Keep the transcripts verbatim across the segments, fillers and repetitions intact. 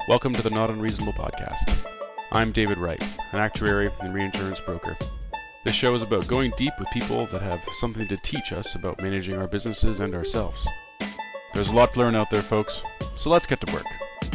Welcome to the Not Unreasonable Podcast. I'm David Wright, an actuary and reinsurance broker. This show is about going deep with people that have something to teach us about managing our businesses and ourselves. There's a lot to learn out there, folks, so let's get to work.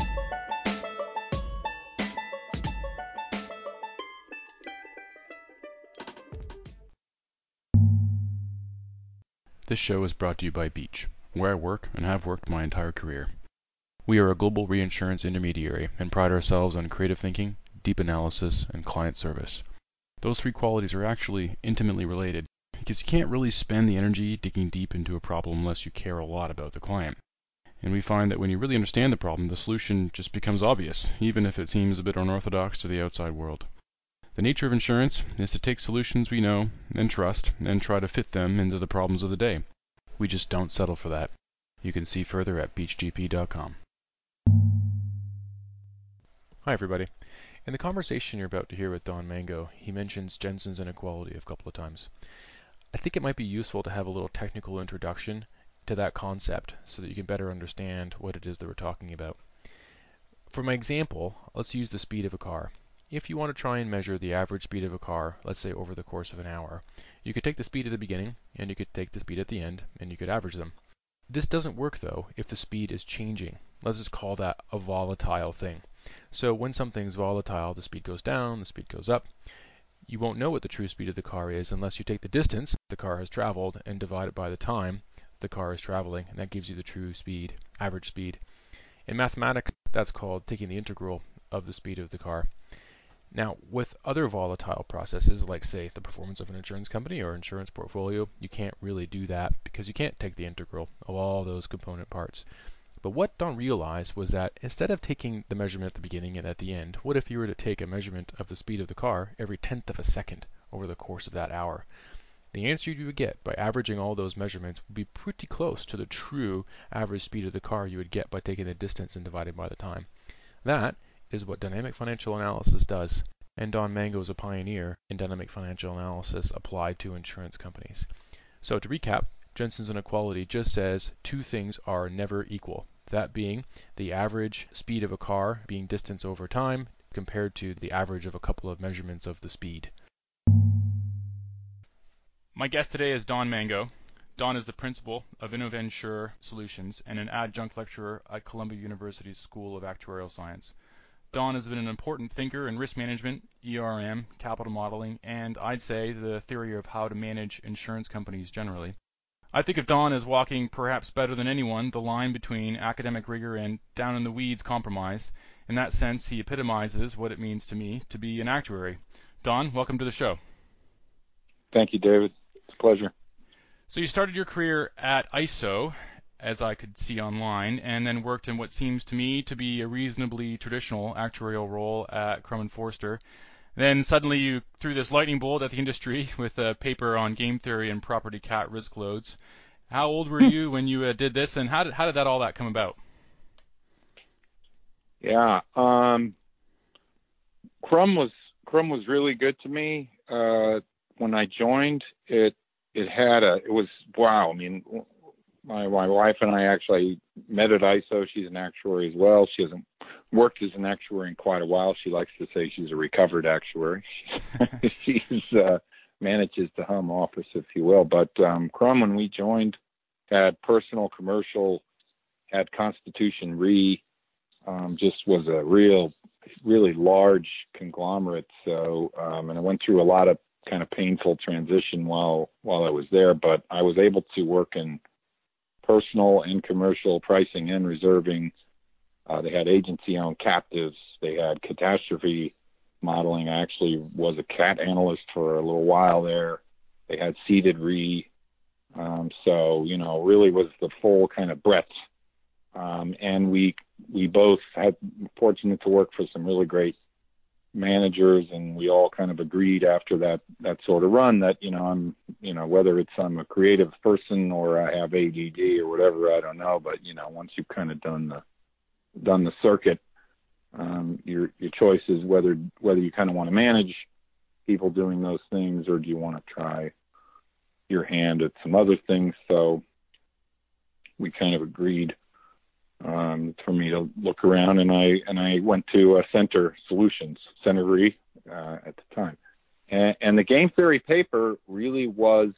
This show is brought to you by Beach, where I work and have worked my entire career. We are a global reinsurance intermediary and pride ourselves on creative thinking, deep analysis, and client service. Those three qualities are actually intimately related because you can't really spend the energy digging deep into a problem unless you care a lot about the client. And we find that when you really understand the problem, the solution just becomes obvious, even if it seems a bit unorthodox to the outside world. The nature of insurance is to take solutions we know and trust and try to fit them into the problems of the day. We just don't settle for that. You can see further at beach g p dot com. Hi everybody. In the conversation you're about to hear with Don Mango, he mentions Jensen's inequality a couple of times. I think it might be useful to have a little technical introduction to that concept so that you can better understand what it is that we're talking about. For my example, let's use the speed of a car. If you want to try and measure the average speed of a car, let's say over the course of an hour, you could take the speed at the beginning and you could take the speed at the end and you could average them. This doesn't work though if the speed is changing. Let's just call that a volatile thing. So when something's volatile, the speed goes down, the speed goes up. You won't know what the true speed of the car is unless you take the distance the car has traveled and divide it by the time the car is traveling, and that gives you the true speed, average speed. In mathematics, that's called taking the integral of the speed of the car. Now, with other volatile processes, like say the performance of an insurance company or insurance portfolio, you can't really do that because you can't take the integral of all those component parts. But what Don realized was that instead of taking the measurement at the beginning and at the end, what if you were to take a measurement of the speed of the car every tenth of a second over the course of that hour? The answer you would get by averaging all those measurements would be pretty close to the true average speed of the car you would get by taking the distance and dividing by the time. That is what dynamic financial analysis does, and Don Mango is a pioneer in dynamic financial analysis applied to insurance companies. So to recap, Jensen's inequality just says two things are never equal, that being the average speed of a car being distance over time compared to the average of a couple of measurements of the speed. My guest today is Don Mango. Don is the principal of InnoVensure Solutions and an adjunct lecturer at Columbia University's School of Actuarial Science. Don has been an important thinker in risk management, E R M, capital modeling, and I'd say the theory of how to manage insurance companies generally. I think of Don as walking, perhaps better than anyone, the line between academic rigor and down-in-the-weeds compromise. In that sense, he epitomizes what it means to me to be an actuary. Don, welcome to the show. Thank you, David. It's a pleasure. So you started your career at I S O, as I could see online, and then worked in what seems to me to be a reasonably traditional actuarial role at Crum and Forster. Then suddenly you threw this lightning bolt at the industry with a paper on game theory and property cat risk loads. How old were you when you uh, did this, and how did how did that all that come about? Yeah, um, Crum was Crum was really good to me uh, when I joined. It it had a it was wow. I mean, my my wife and I actually met at I S O. She's an actuary as well. She hasn't worked as an actuary in quite a while. She likes to say she's a recovered actuary. She's uh, manages to hum office, if you will. But um, Crum, when we joined, had personal, commercial, had Constitution Re, um, just was a real, really large conglomerate. So, um, and I went through a lot of kind of painful transition while while I was there. But I was able to work in personal and commercial pricing and reserving. Uh, they had agency-owned captives. They had catastrophe modeling. I actually was a cat analyst for a little while there. They had ceded re. Um, so, you know, really was the full kind of breadth. Um, and we we both had fortunate to work for some really great managers, and we all kind of agreed after that that sort of run that, you know, I'm, you know, whether it's I'm a creative person or I have A D D or whatever, I don't know, but, you know, once you've kind of done the done the circuit, um, your your choice is whether whether you kind of want to manage people doing those things or do you want to try your hand at some other things. So we kind of agreed um, for me to look around, and I and I went to uh, Center Solutions, Center Re, uh, at the time, and, and the game theory paper really was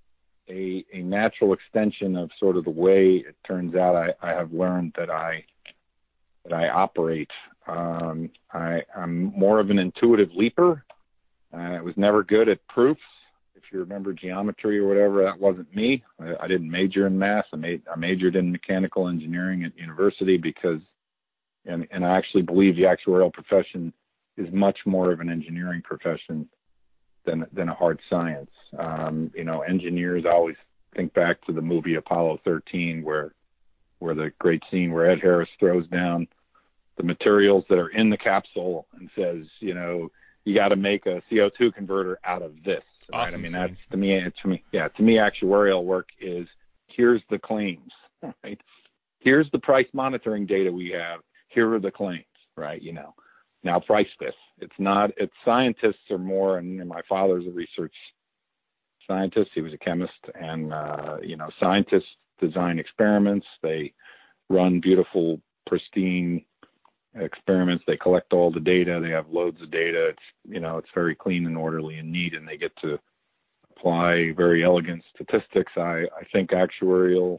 a a natural extension of sort of the way it turns out I, I have learned that I that I operate. Um, I, I'm more of an intuitive leaper. Uh, I was never good at proofs. If you remember geometry or whatever, that wasn't me. I, I didn't major in math. I, made, I majored in mechanical engineering at university because, and, and I actually believe the actuarial profession is much more of an engineering profession than than a hard science. Um, you know, engineers, I always think back to the movie Apollo thirteen, where where the great scene where Ed Harris throws down the materials that are in the capsule and says, you know, you got to make a C O two converter out of this. Right? Awesome I mean, scene. that's to me, to me, yeah, to me, actuarial work is here's the claims, right? Here's the price monitoring data we have. Here are the claims, right? You know, now price this. It's not, it's scientists are more, and my father's a research scientist. He was a chemist, and, uh, you know, scientists design experiments. They run beautiful, pristine experiments. They collect all the data. They have loads of data. It's, you know, it's very clean and orderly and neat, and they get to apply very elegant statistics. I, I think actuarial,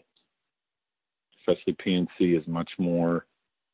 especially P and C, is much more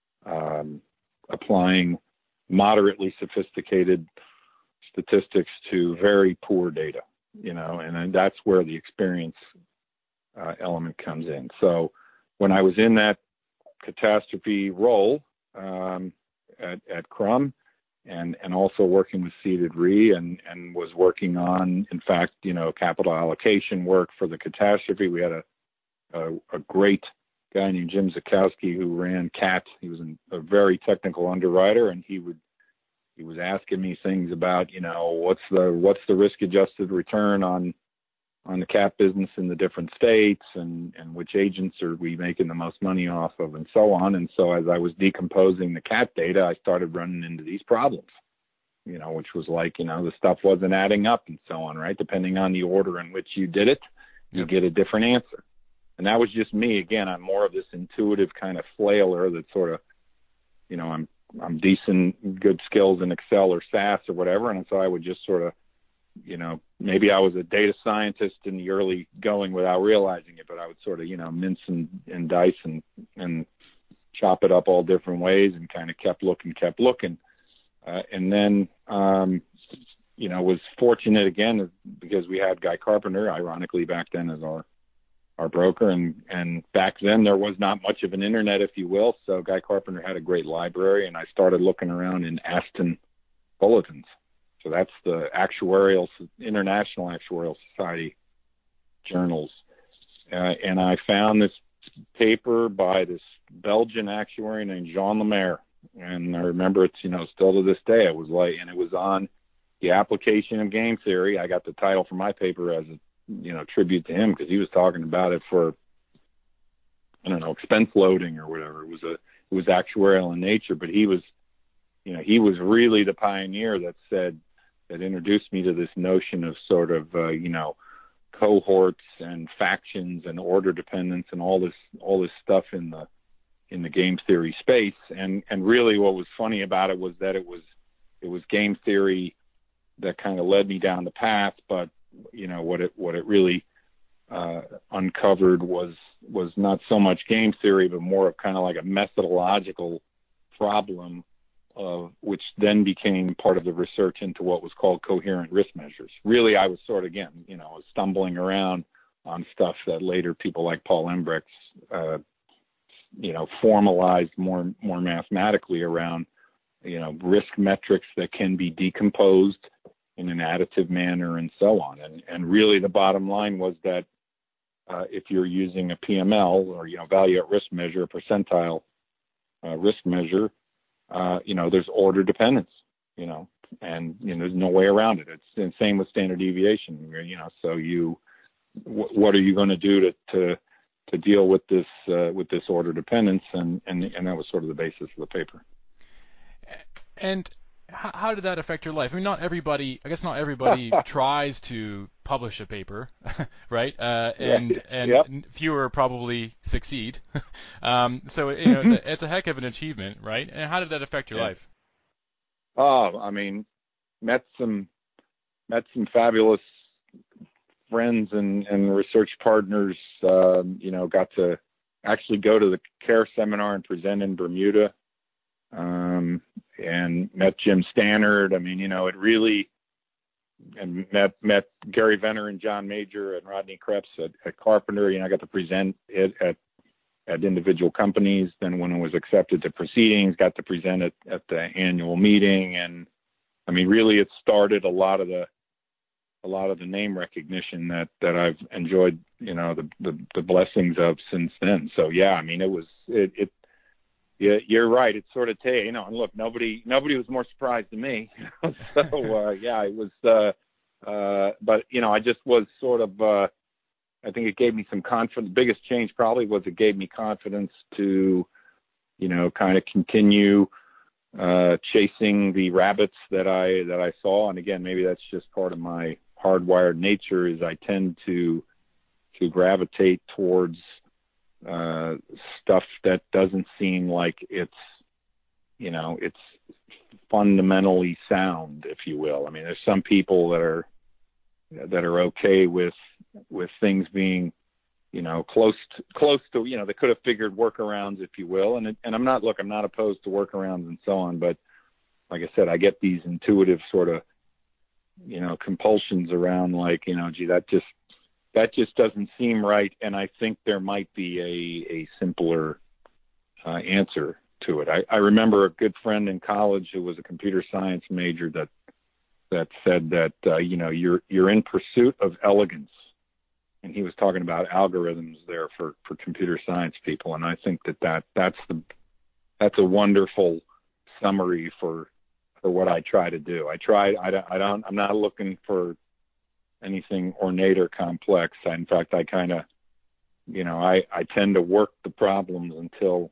um, applying moderately sophisticated statistics to very poor data, you know, and, and that's where the experience uh, element comes in. So when I was in that catastrophe role um, at, at Crum, and, and also working with Seeded Re, and, and was working on, in fact, you know, capital allocation work for the catastrophe. We had a, a, a great guy named Jim Zakowski who ran C A T. He was an, a very technical underwriter, and he would he was asking me things about, you know, what's the what's the risk adjusted return on on the C A T business in the different states, and and which agents are we making the most money off of, and so on. And so as I was decomposing the C A T data, I started running into these problems, you know, which was like, you know, the stuff wasn't adding up and so on, right? Depending on the order in which you did it, you Yep. get a different answer. And that was just me. Again, I'm more of this intuitive kind of flailer that sort of, you know, I'm I'm decent, good skills in Excel or S A S or whatever. And so I would just sort of, you know, maybe I was a data scientist in the early going without realizing it, but I would sort of, you know, mince and, and dice and, and chop it up all different ways, and kind of kept looking, kept looking. Uh, and then, um, you know, was fortunate again because we had Guy Carpenter, ironically back then, as our our broker, and, and back then there was not much of an internet, if you will. So Guy Carpenter had a great library, and I started looking around in Aston bulletins. So that's the actuarial, International Actuarial Society journals. Uh, and I found this paper by this Belgian actuary named Jean Lemaire. And I remember it's, you know, still to this day, it was like, and it was on the application of game theory. I got the title for my paper as a, you know, tribute to him, because he was talking about it for, I don't know, expense loading or whatever. It was a, it was actuarial in nature, but he was, you know, he was really the pioneer that said, that introduced me to this notion of sort of, uh, you know, cohorts and factions and order dependence and all this, all this stuff in the, in the game theory space. And, and really what was funny about it was that it was, it was game theory that kind of led me down the path, but you know, what it, what it really, uh, uncovered was, was not so much game theory, but more of kind of like a methodological problem, uh, which then became part of the research into what was called coherent risk measures. Really, I was sort of, again, you know, stumbling around on stuff that later people like Paul Embrechts, uh, you know, formalized more, more mathematically around, you know, risk metrics that can be decomposed in an additive manner and so on. And, and really the bottom line was that uh, if you're using a P M L, or, you know, value at risk measure, a percentile uh, risk measure, uh, you know, there's order dependence, you know, and, you know, there's no way around it. It's the same with standard deviation, you know, so you, w- what are you going to do to, to, to deal with this, uh, with this order dependence? And, and, and that was sort of the basis of the paper. And how, how did that affect your life? I mean, not everybody, I guess not everybody tries to publish a paper, right? Uh, and Right. Yep. and fewer probably succeed. um, so you know, it's a, it's a heck of an achievement, right? And how did that affect your Yeah. life? Oh, I mean, met some met some fabulous friends and, and research partners. Um, you know, got to actually go to the CARE seminar and present in Bermuda, um, and met Jim Stannard. I mean, you know, it really, and met met Gary Venner and John Major and Rodney Krebs at, at Carpenter. You know, I got to present it at at individual companies. Then when it was accepted to proceedings, got to present it at the annual meeting. And I mean, really, it started a lot of the a lot of the name recognition that, that I've enjoyed, you know, the, the, the blessings of since then. So yeah, I mean, it was, it, it yeah, you're right. It's sort of, you know, and look, nobody, nobody was more surprised than me. so uh, yeah, it was, uh, uh, but you know, I just was sort of, uh, I think it gave me some confidence. The biggest change probably was it gave me confidence to, you know, kind of continue uh, chasing the rabbits that I that I saw. And again, maybe that's just part of my hardwired nature. Is I tend to to gravitate towards uh, stuff that doesn't seem like it's, you know, it's fundamentally sound, if you will. I mean, there's some people that are that are okay with with things being, you know, close to, close to, you know, they could have figured workarounds, if you will. And, it, and I'm not, look, I'm not opposed to workarounds and so on, but like I said, I get these intuitive sort of, you know, compulsions around like, you know, gee, that just, that just doesn't seem right. And I think there might be a, a simpler uh, answer to it. I, I remember a good friend in college who was a computer science major that, that said that, uh, you know, you're, you're in pursuit of elegance. And he was talking about algorithms there for, for computer science people. And I think that, that that's the, that's a wonderful summary for, for what I try to do. I try, I don't, I don't, I'm not looking for anything ornate or complex. I, in fact, I kind of, you know, I, I tend to work the problems until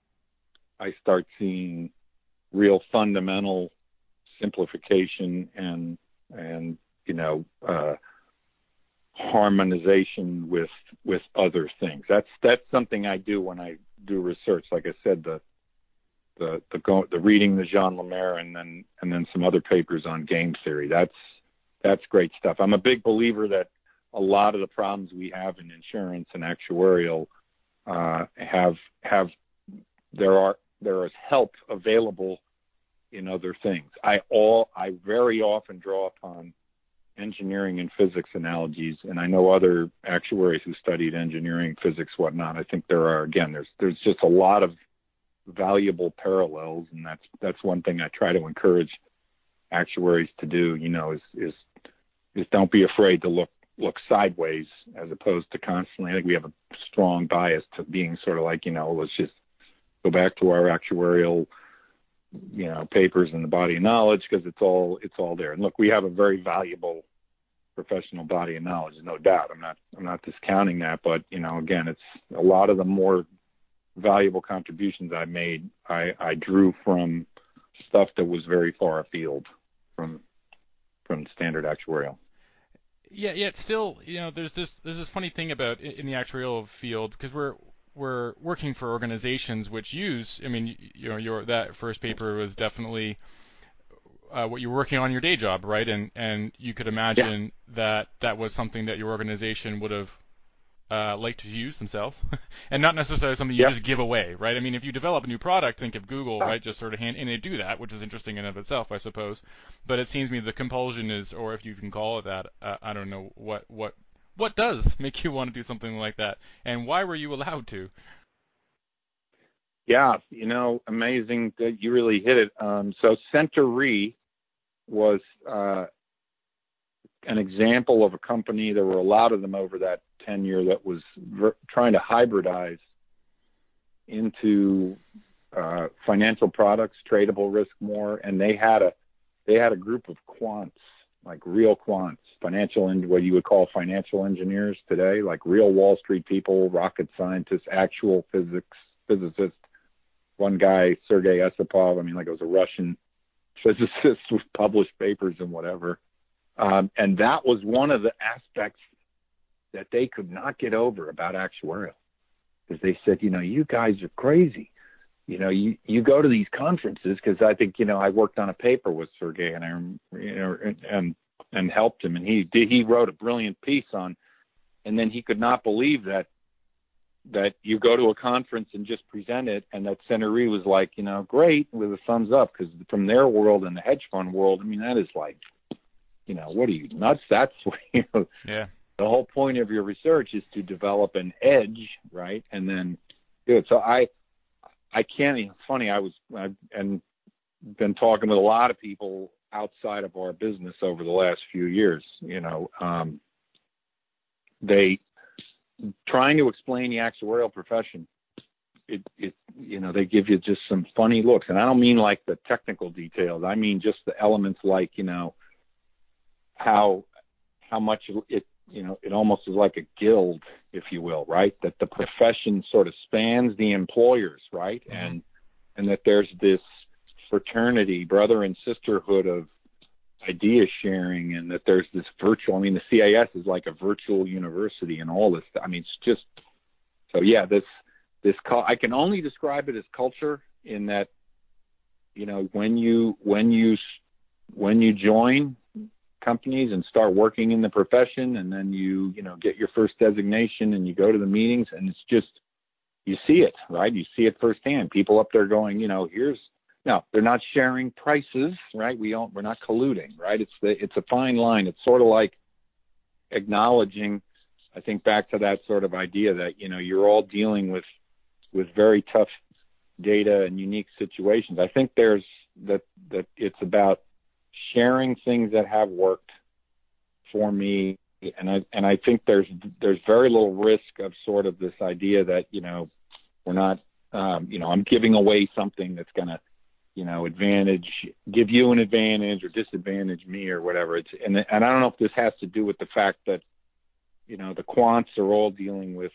I start seeing real fundamental simplification and, and, you know, uh, harmonization with with other things. That's that's something I do when I do research. Like I said, the the the, go, the reading the Jean Lemaire and then and then some other papers on game theory. That's that's great stuff. I'm a big believer that a lot of the problems we have in insurance and actuarial uh, have have there are there is help available in other things. I all I very often draw upon engineering and physics analogies, and I know other actuaries who studied engineering, physics, whatnot. I think there are, again, there's there's just a lot of valuable parallels, and that's that's one thing I try to encourage actuaries to do. You know, is is is don't be afraid to look look sideways as opposed to constantly. I think we have a strong bias to being sort of like, you know, let's just go back to our actuarial, you know, papers and the body of knowledge because it's all it's all there. And look, we have a very valuable professional body of knowledge, no doubt. I'm not I'm not discounting that, but you know, again, it's a lot of the more valuable contributions I made. I, I drew from stuff that was very far afield from from standard actuarial. Yeah, yeah. It's still, you know, there's this there's this funny thing about in the actuarial field because we're we're working for organizations which use. I mean, you know, your that first paper was definitely uh, what you're working on in your day job, right? And and you could imagine Yeah. that that was something that your organization would have uh, liked to use themselves, and not necessarily something you Yeah. just give away, right? I mean, if you develop a new product, think of Google, right? Just sort of hand, and they do that, which is interesting in and of itself, I suppose. But it seems to me the compulsion is, or if you can call it that, uh, I don't know what what what does make you want to do something like that, and why were you allowed to? Yeah, you know, amazing that you really hit it. Um, so CenterRe was uh, an example of a company. There were a lot of them over that tenure that was ver- trying to hybridize into uh, financial products, tradable risk more, and they had a they had a group of quants, like real quants, financial and what you would call financial engineers today, like real Wall Street people, rocket scientists, actual physics physicists. One guy, Sergei Esipov, I mean, like it was a Russian physicists with published papers and whatever. Um, and that was one of the aspects that they could not get over about actuarial, because they said, you know, you guys are crazy. You know, you, you go to these conferences, because I think, you know, I worked on a paper with Sergey and I, you know, and, and and helped him, and he did, he wrote a brilliant piece on, and then he could not believe that that you go to a conference and just present it, and that Centuri was like, you know, great, with a thumbs up, because from their world and the hedge fund world, I mean, that is like, you know, what are you, nuts? That's what, you know, Yeah. the whole point of your research is to develop an edge, right? And then do it. So I, I can't, it's funny, I was, I've and been talking with a lot of people outside of our business over the last few years, you know, um, they, trying to explain the actuarial profession, it, it, you know, they give you just some funny looks. And I don't mean like the technical details. I mean just the elements like, you know, how, how much it, you know, it almost is like a guild, if you will, right? That the profession sort of spans the employers, right? Mm-hmm. And, and that there's this fraternity, brother and sisterhood of idea sharing, and that there's this virtual, I mean, the C I S is like a virtual university and all this. I mean, it's just, so yeah, this, this, I can only describe it as culture, in that, you know, when you, when you, when you join companies and start working in the profession, and then you, you know, get your first designation and you go to the meetings, and it's just, you see it, right? You see it firsthand. People up there going, you know, here's, no, they're not sharing prices, right? We don't, we're not colluding, right? It's the, it's a fine line. It's sort of like acknowledging, I think back to that sort of idea that, you know, you're all dealing with, with very tough data and unique situations. I think there's that, that it's about sharing things that have worked for me. And I, and I think there's, there's very little risk of sort of this idea that, you know, we're not, um, you know, I'm giving away something that's going to, you know, advantage, give you an advantage or disadvantage me or whatever. It's, and, and I don't know if this has to do with the fact that, you know, the quants are all dealing with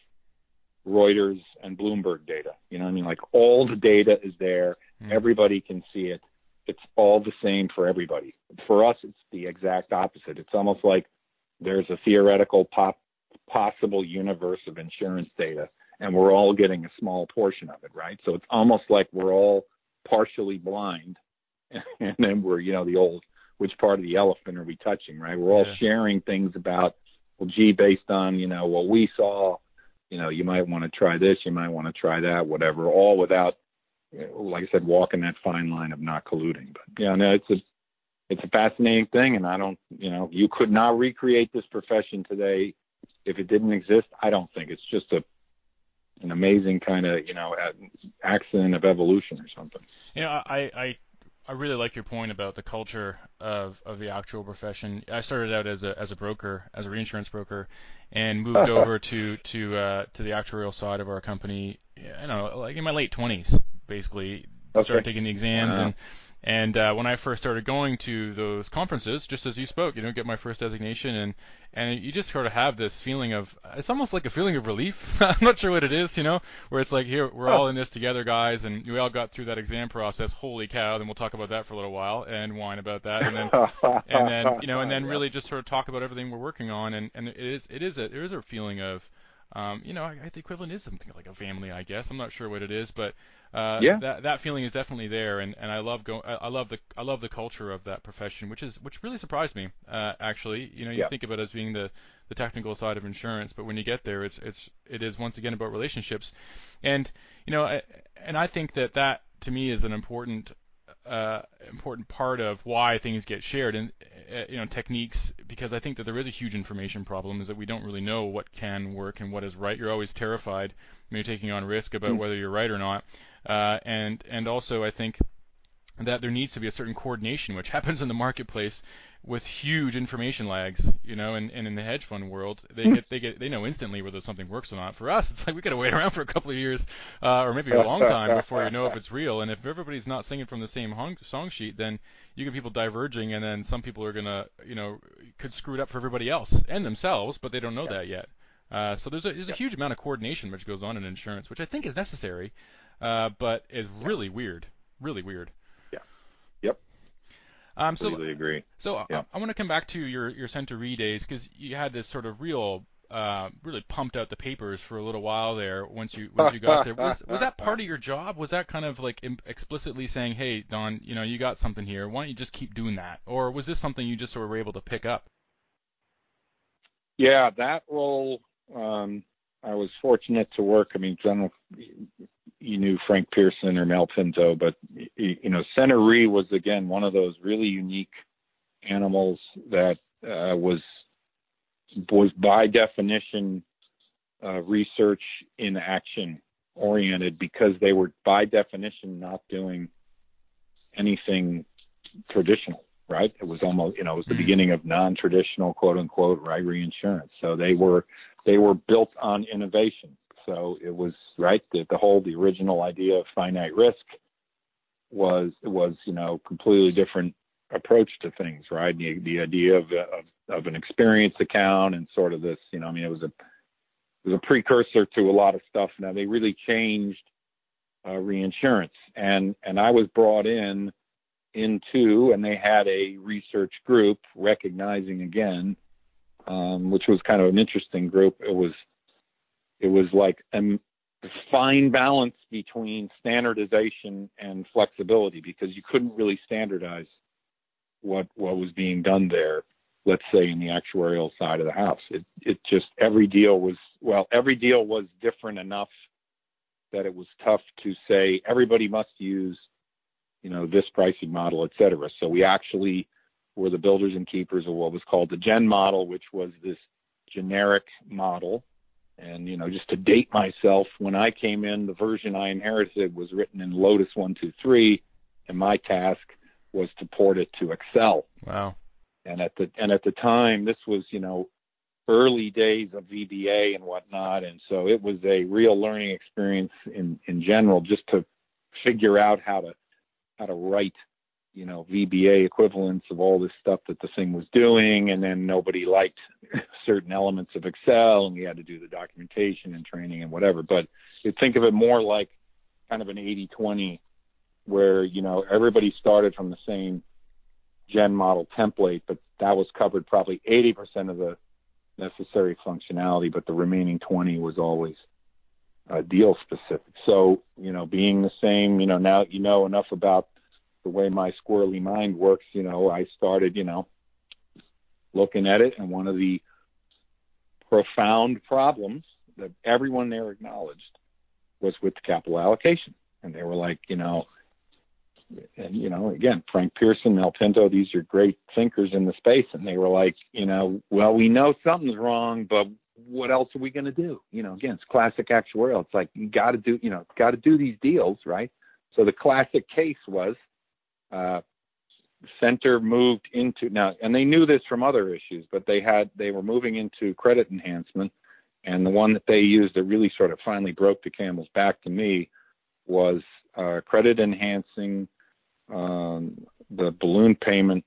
Reuters and Bloomberg data. You know what I mean? Like, all the data is there. Mm. Everybody can see it. It's all the same for everybody. For us, it's the exact opposite. It's almost like there's a theoretical pop, possible universe of insurance data, and we're all getting a small portion of it, right? So it's almost like we're all partially blind, and then we're, you know, the old, which part of the elephant are we touching, right? We're all yeah. sharing things about, well, gee, based on, you know, what we saw, you know, you might want to try this, you might want to try that, whatever, all without, like I said, walking that fine line of not colluding. But yeah, no, it's a, it's a fascinating thing. And I don't, you know, you could not recreate this profession today if it didn't exist. I don't think. It's just a, an amazing kind of, you know, accident of evolution or something. You know, I, I, I really like your point about the culture of, of the actual profession. I started out as a as a broker, as a reinsurance broker, and moved over to to uh, to the actuarial side of our company. I don't know, like in my late twenties, basically. Okay. Started taking the exams, wow. and and uh, when I first started going to those conferences, just as you spoke, you know, get my first designation, and and you just sort of have this feeling of, it's almost like a feeling of relief. I'm not sure what it is, you know, where it's like, here, we're all in this together, guys, and we all got through that exam process. Holy cow! Then we'll talk about that for a little while and whine about that, and then and then you know, and then really just sort of talk about everything we're working on, and and it is it is a there is a feeling of, um, you know, I, I, the equivalent is something like a family, I guess. I'm not sure what it is, but. Uh, yeah. That that feeling is definitely there, and, and I love go I, I love the I love the culture of that profession, which is which really surprised me. Uh, actually, you know, you yeah. think about it as being the, the technical side of insurance, but when you get there, it's it's it is once again about relationships, and you know, I, and I think that that to me is an important uh, important part of why things get shared, and uh, you know, techniques, because I think that there is a huge information problem, is that we don't really know what can work and what is right. You're always terrified when you're taking on risk about mm-hmm. whether you're right or not. Uh, and and also I think that there needs to be a certain coordination, which happens in the marketplace with huge information lags, you know, and, and in the hedge fund world, they get they get they know instantly whether something works or not. For us, it's like we got to wait around for a couple of years, uh, or maybe a long time before you know if it's real. And if everybody's not singing from the same hung, song sheet, then you get people diverging, and then some people are gonna, you know, could screw it up for everybody else and themselves, but they don't know yeah. that yet. Uh, so there's a there's a huge amount of coordination which goes on in insurance, which I think is necessary. Uh, but it's really weird, really weird. Yeah. Yep. Um, so Completely agree. so I, Yeah. I want to come back to your your CenterE days because you had this sort of real. Uh, really pumped out the papers for a little while there. Once you once you got there, was was that part of your job? Was that kind of like im- explicitly saying, "Hey, Don, you know, you got something here. Why don't you just keep doing that?" Or was this something you just sort of were able to pick up? Yeah, that role, um, I was fortunate to work. I mean, general, you knew Frank Pearson or Mel Pinto, but you know, CenterE was again one of those really unique animals that uh, was was by definition uh, research in action oriented because they were by definition not doing anything traditional, right? It was almost, you know, it was the Mm. beginning of non-traditional, quote unquote, right, reinsurance. So they were they were built on innovation. So it was right the, the whole the original idea of finite risk was was you know completely different approach to things, right? The the idea of of, of an experience account and sort of this, you know, I mean, it was a it was a precursor to a lot of stuff. Now they really changed uh, reinsurance, and and I was brought in into, and they had a research group recognizing again, um, which was kind of an interesting group. It was it was like a fine balance between standardization and flexibility because you couldn't really standardize what what was being done there. Let's say in the actuarial side of the house, it it just every deal was well every deal was different enough that it was tough to say everybody must use, you know, this pricing model, et cetera. So we actually were the builders and keepers of what was called the Gen model, which was this generic model. And, you know, just to date myself, when I came in, the version I inherited was written in Lotus one two three, and my task was to port it to Excel. Wow. And at the and at the time, this was, you know, early days of V B A and whatnot. And so it was a real learning experience in, in general, just to figure out how to how to write, you know, V B A equivalents of all this stuff that the thing was doing. And then nobody liked certain elements of Excel, and we had to do the documentation and training and whatever. But you think of it more like kind of an eighty twenty where, you know, everybody started from the same Gen model template, but that was covered probably eighty percent of the necessary functionality, but the remaining twenty was always uh, deal specific. So, you know, being the same, you know, now you know enough about the way my squirrely mind works, you know, I started, you know, looking at it, and one of the profound problems that everyone there acknowledged was with the capital allocation. And they were like, you know, and, you know, again, Frank Pearson, Mel Pinto, these are great thinkers in the space. And they were like, you know, well, we know something's wrong, but what else are we going to do? You know, again, it's classic actuarial. It's like, you got to do, you know, got to do these deals, right? So the classic case was uh, Center moved into now, and they knew this from other issues, but they had, they were moving into credit enhancement. And the one that they used that really sort of finally broke the camel's back to me was uh, credit enhancing um, the balloon payment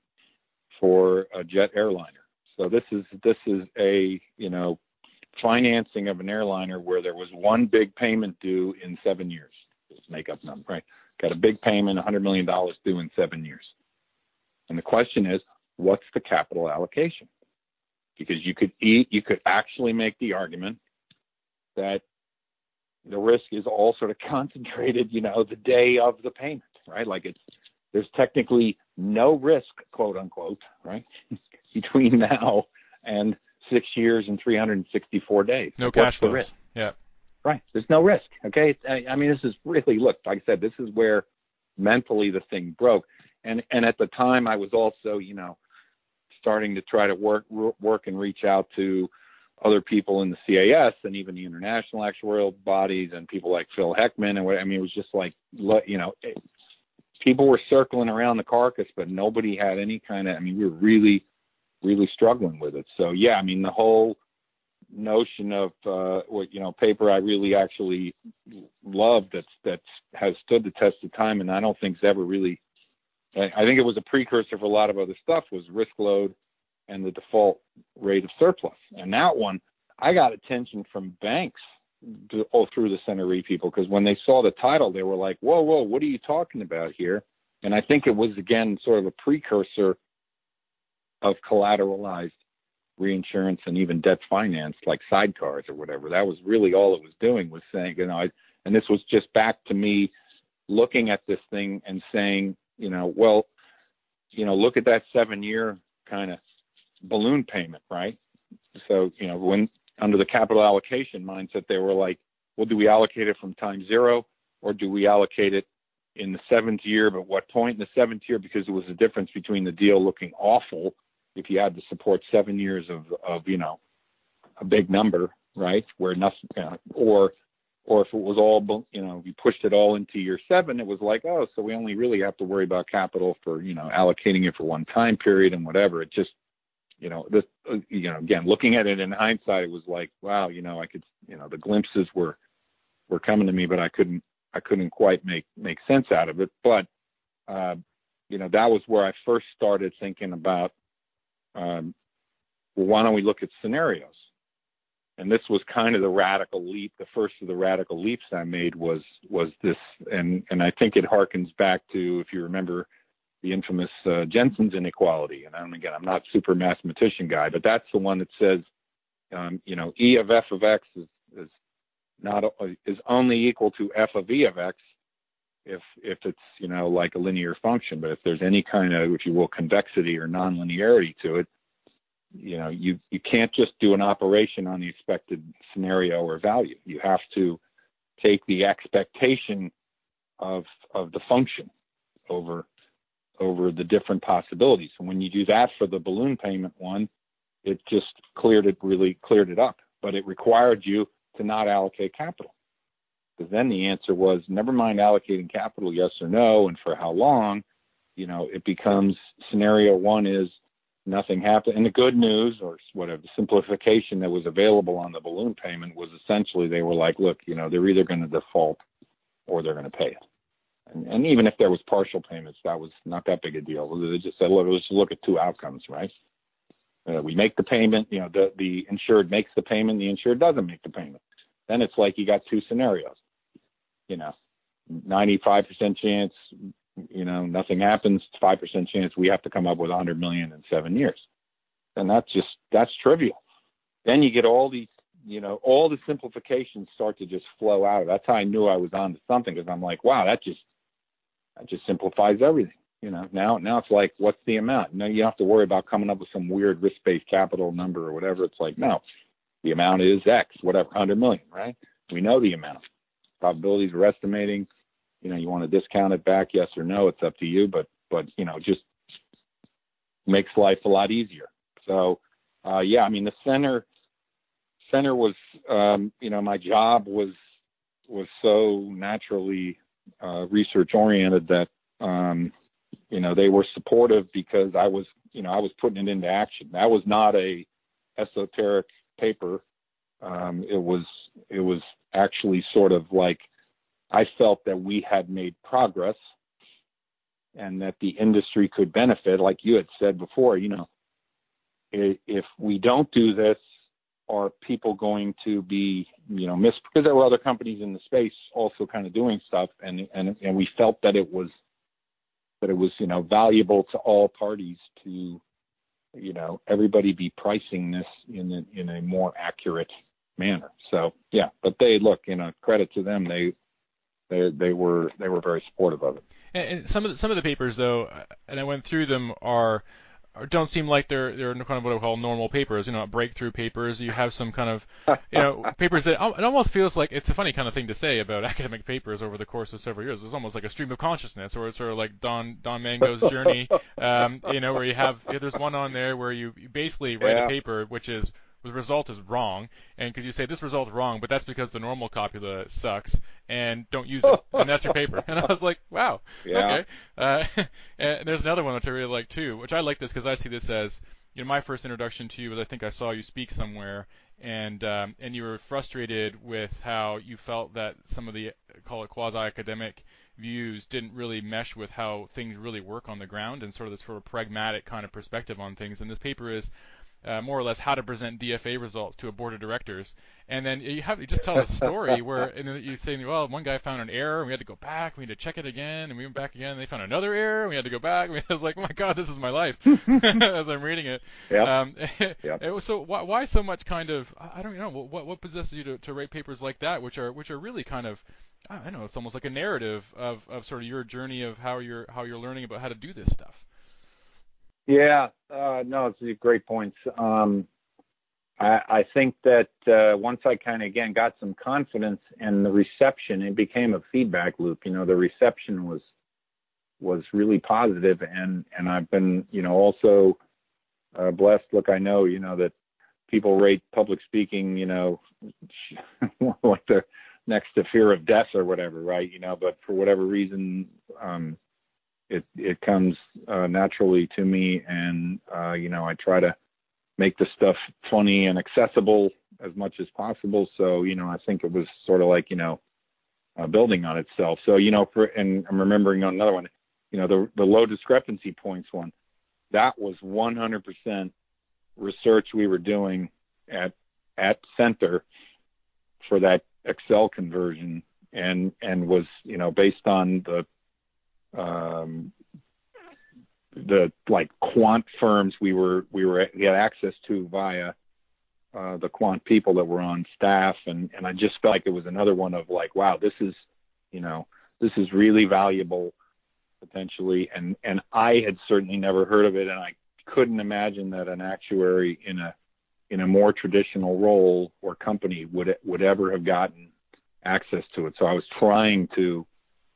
for a jet airliner. So this is this is a you know financing of an airliner where there was one big payment due in seven years. Just make up number, right? Got a big payment, one hundred million dollars due in seven years. And the question is, what's the capital allocation? Because you could eat, you could actually make the argument that the risk is all sort of concentrated, you know, the day of the payment, right? Like it's, there's technically no risk, quote unquote, right, between now and six years and three hundred sixty-four days. No like, cash what's the flows. risk? Yeah. Right. There's no risk. Okay. I, I mean, this is really, look, like I said, this is where mentally the thing broke. And, and at the time I was also, you know, starting to try to work, work and reach out to other people in the C A S and even the international actuarial bodies and people like Phil Heckman. And what, I mean, it was just like, you know, it, people were circling around the carcass, but nobody had any kind of, I mean, we were really, really struggling with it. So yeah, I mean, the whole notion of, uh, what, you know, paper I really actually love that's, that's has stood the test of time. And I don't think's ever really, I think it was a precursor for a lot of other stuff, was risk load and the default rate of surplus. And that one, I got attention from banks to, all through the CenterE people, because when they saw the title, they were like, whoa, whoa, what are you talking about here? And I think it was, again, sort of a precursor of collateralized reinsurance and even debt finance, like sidecars or whatever. That was really all it was doing, was saying, you know, I, and this was just back to me looking at this thing and saying, you know, well, you know, look at that seven year kind of balloon payment, right? So, you know, when under the capital allocation mindset, they were like, well, do we allocate it from time zero, or do we allocate it in the seventh year? But what point in the seventh year? Because there was a difference between the deal looking awful if you had to support seven years of, of you know, a big number, right? Where nothing, you know, or or if it was all, you know, you pushed it all into year seven, it was like, oh, so we only really have to worry about capital for, you know, allocating it for one time period and whatever. It just, you know, this, you know, again, looking at it in hindsight, it was like, wow, you know, I could, you know, the glimpses were, were coming to me, but I couldn't, I couldn't quite make, make sense out of it. But, uh, you know, that was where I first started thinking about, um, well, why don't we look at scenarios? And this was kind of the radical leap. The first of the radical leaps I made was, was this. And, and I think it harkens back to, if you remember, the infamous uh, Jensen's inequality. And I'm, again, I'm not a super mathematician guy, but that's the one that says, um, you know, E of F of X is, is not, is only equal to F of E of X if, if it's, you know, like a linear function. But if there's any kind of, if you will, convexity or nonlinearity to it, you know, you, you can't just do an operation on the expected scenario or value. You have to take the expectation of, of the function over, over the different possibilities. And when you do that for the balloon payment one, it just cleared it, really cleared it up. But it required you to not allocate capital. Because then the answer was, never mind allocating capital, yes or no, and for how long. You know, it becomes scenario one is nothing happened. And the good news, or whatever, the simplification that was available on the balloon payment was essentially they were like, look, you know, they're either going to default or they're going to pay it. And, and even if there was partial payments, that was not that big a deal. They just said, look, let's just look at two outcomes, right? Uh, we make the payment, you know, the, the insured makes the payment, the insured doesn't make the payment. Then it's like you got two scenarios, you know, ninety-five percent chance, you know, nothing happens, five percent chance we have to come up with one hundred million in seven years. And that's just, that's trivial. Then you get all these, you know, all the simplifications start to just flow out of it. That's how I knew I was on to something, because I'm like, wow, that just, that just simplifies everything. You know, now, now it's like, what's the amount? No, you don't have to worry about coming up with some weird risk-based capital number or whatever. It's like, no, the amount is X, whatever, one hundred million, right? We know the amount. Probabilities we're estimating. You know, you want to discount it back, yes or no, it's up to you, but, but, you know, just makes life a lot easier. So, uh, yeah, I mean, the center, center was, um, you know, my job was, was so naturally, uh, research oriented that, um, you know, they were supportive because I was, you know, I was putting it into action. That was not a esoteric paper. Um, it was, it was actually sort of like, I felt that we had made progress and that the industry could benefit. Like you had said before, you know, if, if we don't do this, are people going to be, you know, missed? Because there were other companies in the space also kind of doing stuff. And, and, and we felt that it was, that it was, you know, valuable to all parties to, you know, everybody be pricing this in a, in a more accurate manner. So, yeah, but they, look, you know, credit to them. They, They they were they were very supportive of it. And, and some of the, some of the papers though, and I went through them, are, are don't seem like they're they're kind of what I call normal papers. You know, breakthrough papers. You have some kind of you know papers that it almost feels like it's a funny kind of thing to say about academic papers over the course of several years. It's almost like a stream of consciousness, or it's sort of like Don Don Mango's journey. Um, you know, where you have yeah, there's one on there where you, you basically write Yeah. a paper which is the result is wrong, and because you say this result's wrong, but that's because the normal copula sucks, and don't use it, and that's your paper. And I was like, wow, Yeah. okay. Uh, and there's another one which I really like too, which I like this because I see this as, you know, my first introduction to you was I think I saw you speak somewhere, and um, and you were frustrated with how you felt that some of the, call it quasi-academic views didn't really mesh with how things really work on the ground, and sort of this sort of pragmatic kind of perspective on things. And this paper is uh, more or less how to present D F A results to a board of directors. And then you have you just tell a story where and then you say, well, one guy found an error, and we had to go back, we had to check it again, and we went back again, and they found another error, and we had to go back. And I was like, oh my God, this is my life as I'm reading it. Yep. Um, Yep. it was, so why, why so much kind of I don't know what what possesses you to, to write papers like that, which are which are really kind of I don't know, it's almost like a narrative of, of sort of your journey of how you're how you're learning about how to do this stuff. Yeah, uh, no, it's a great point. Um, I, I think that uh, once I kind of, again, got some confidence and the reception, it became a feedback loop. You know, the reception was was really positive, and, and I've been, you know, also uh, blessed. Look, I know, you know, that people rate public speaking, you know, like the next to fear of death or whatever, right? You know, but for whatever reason, um, it it comes uh, naturally to me, and uh, you know, I try to make the stuff funny and accessible as much as possible. So, you know, I think it was sort of like, you know, uh, building on itself. So, you know, for, and I'm remembering on another one, you know, the the low discrepancy points one, that was one hundred percent research we were doing at at Center for that Excel conversion, and and was, you know, based on the um, the like quant firms we were we were we had access to via uh, the quant people that were on staff, and and I just felt like it was another one of like, wow, this is, you know, this is really valuable potentially, and and I had certainly never heard of it, and I couldn't imagine that an actuary in a in a more traditional role or company would would ever have gotten access to it. So I was trying to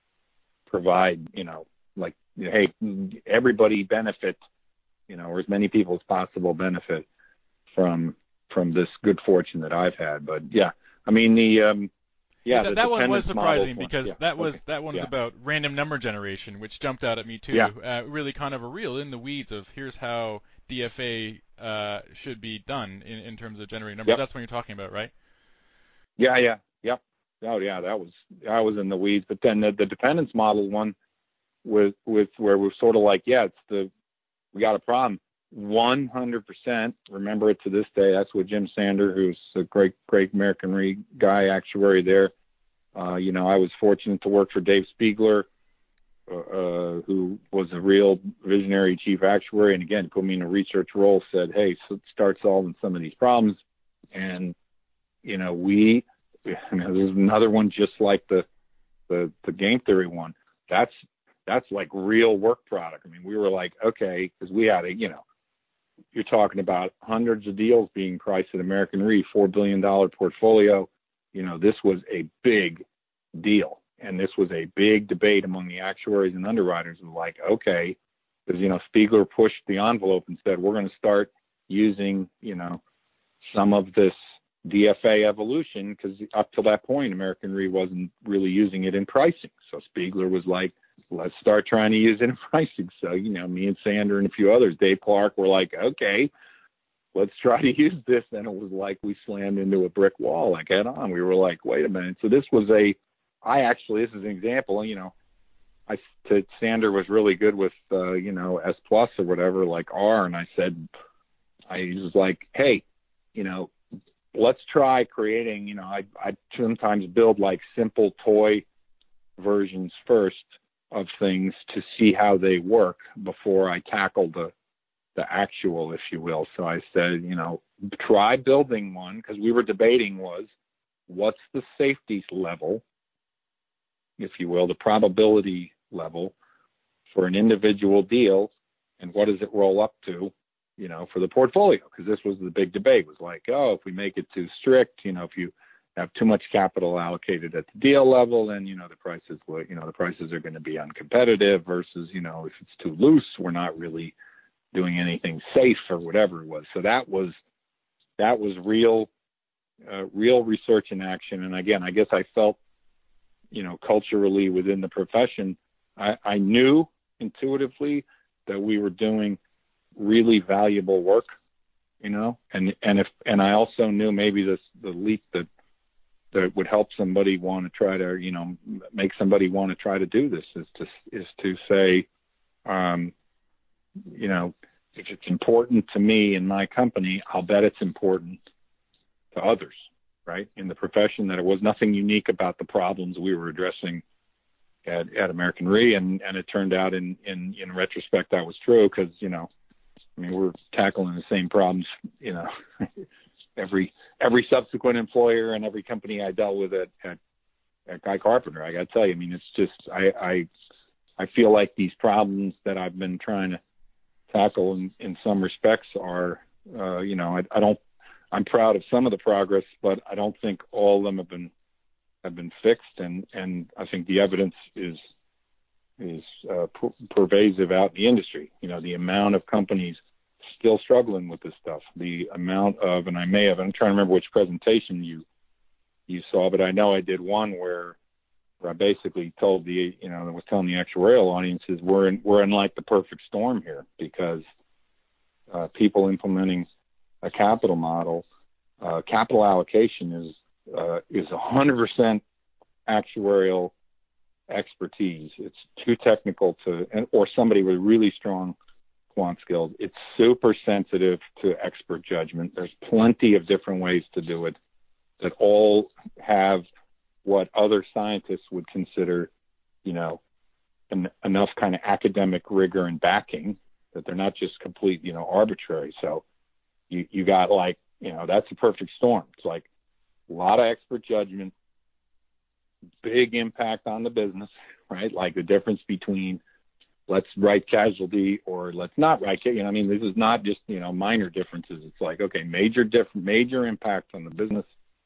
provide, you know, like, hey, everybody benefit, you know, or as many people as possible benefit from from this good fortune that I've had. But yeah, I mean the um, yeah, yeah that, the that one was surprising one. because Yeah. that was Okay. that one was Yeah. about random number generation, which jumped out at me too. Yeah. Uh, really kind of a real in the weeds of here's how D F A uh, should be done in, in terms of generating numbers. Yep. That's what you're talking about, right? Yeah, yeah, yep. Oh, yeah, that was I was in the weeds. But then the, the dependence model one, with with where we're sort of like, yeah, it's the we got a problem. one hundred percent. Remember it to this day. That's what Jim Sander, who's a great great American Re guy actuary there. Uh, you know, I was fortunate to work for Dave Spiegler, uh, uh, who was a real visionary chief actuary, and again put me in a research role. Said, hey, so start solving some of these problems, and you know, we. I mean, there's another one just like the, the the game theory one. That's that's like real work product. I mean, we were like, okay, because we had a, you know, you're talking about hundreds of deals being priced at American Re, four billion dollar portfolio. You know, this was a big deal, and this was a big debate among the actuaries and underwriters. And like, okay, because you know, Spiegler pushed the envelope and said, we're going to start using, you know, some of this D F A evolution, because up to that point, American Re wasn't really using it in pricing. So Spiegler was like, let's start trying to use it in pricing. So, you know, me and Sander and a few others, Dave Clark, were like, okay, let's try to use this. And it was like we slammed into a brick wall, like head on. We were like, wait a minute. So this was a, I actually, this is an example, you know, I, to, Sander was really good with, uh, you know, S plus or whatever, like R. And I said, I was like, hey, you know, let's try creating, you know, I, I sometimes build like simple toy versions first of things to see how they work before I tackle the, the actual, if you will. So I said, you know, try building one, because we were debating was what's the safety level, if you will, the probability level for an individual deal, and what does it roll up to, you know, for the portfolio? Because this was the big debate, was like, oh, if we make it too strict, you know, if you have too much capital allocated at the deal level, then, you know, the prices will, you know, the prices are going to be uncompetitive versus, you know, if it's too loose, we're not really doing anything safe or whatever it was. So that was, that was real, uh, real research in action. And again, I guess I felt, you know, culturally within the profession, I, I knew intuitively that we were doing really valuable work, you know, and and if and I also knew maybe this the leap that that would help somebody want to try to, you know, make somebody want to try to do this is to is to say, um, you know, if it's important to me in my company, I'll bet it's important to others, right? In the profession, that it was nothing unique about the problems we were addressing at, at American Re. And, and it turned out in, in, in retrospect, that was true because, you know, I mean, we're tackling the same problems, you know, every, every subsequent employer and every company I dealt with at, at, at Guy Carpenter. I got to tell you, I mean, it's just, I, I, I feel like these problems that I've been trying to tackle in, in some respects are, uh, you know, I, I don't, I'm proud of some of the progress, but I don't think all of them have been, have been fixed. And, and I think the evidence is, is uh, per- pervasive out in the industry. You know, the amount of companies still struggling with this stuff, the amount of, and I may have, I'm trying to remember which presentation you, you saw, but I know I did one where, where I basically told the, you know, I was telling the actuarial audiences, we're in, we're in like the perfect storm here because uh, people implementing a capital model, uh, capital allocation is, uh, is one hundred percent actuarial expertise. It's too technical to, or somebody with really strong quant skills. It's super sensitive to expert judgment. There's plenty of different ways to do it that all have what other scientists would consider, you know, en- enough kind of academic rigor and backing that they're not just complete, you know, arbitrary. So you, you got like, you know, that's a perfect storm. It's like a lot of expert judgment, big impact on the business, right? Like the difference between let's write casualty or let's not write, you know, I mean, this is not just, you know, minor differences. It's like, okay, major diff- major impact on the business,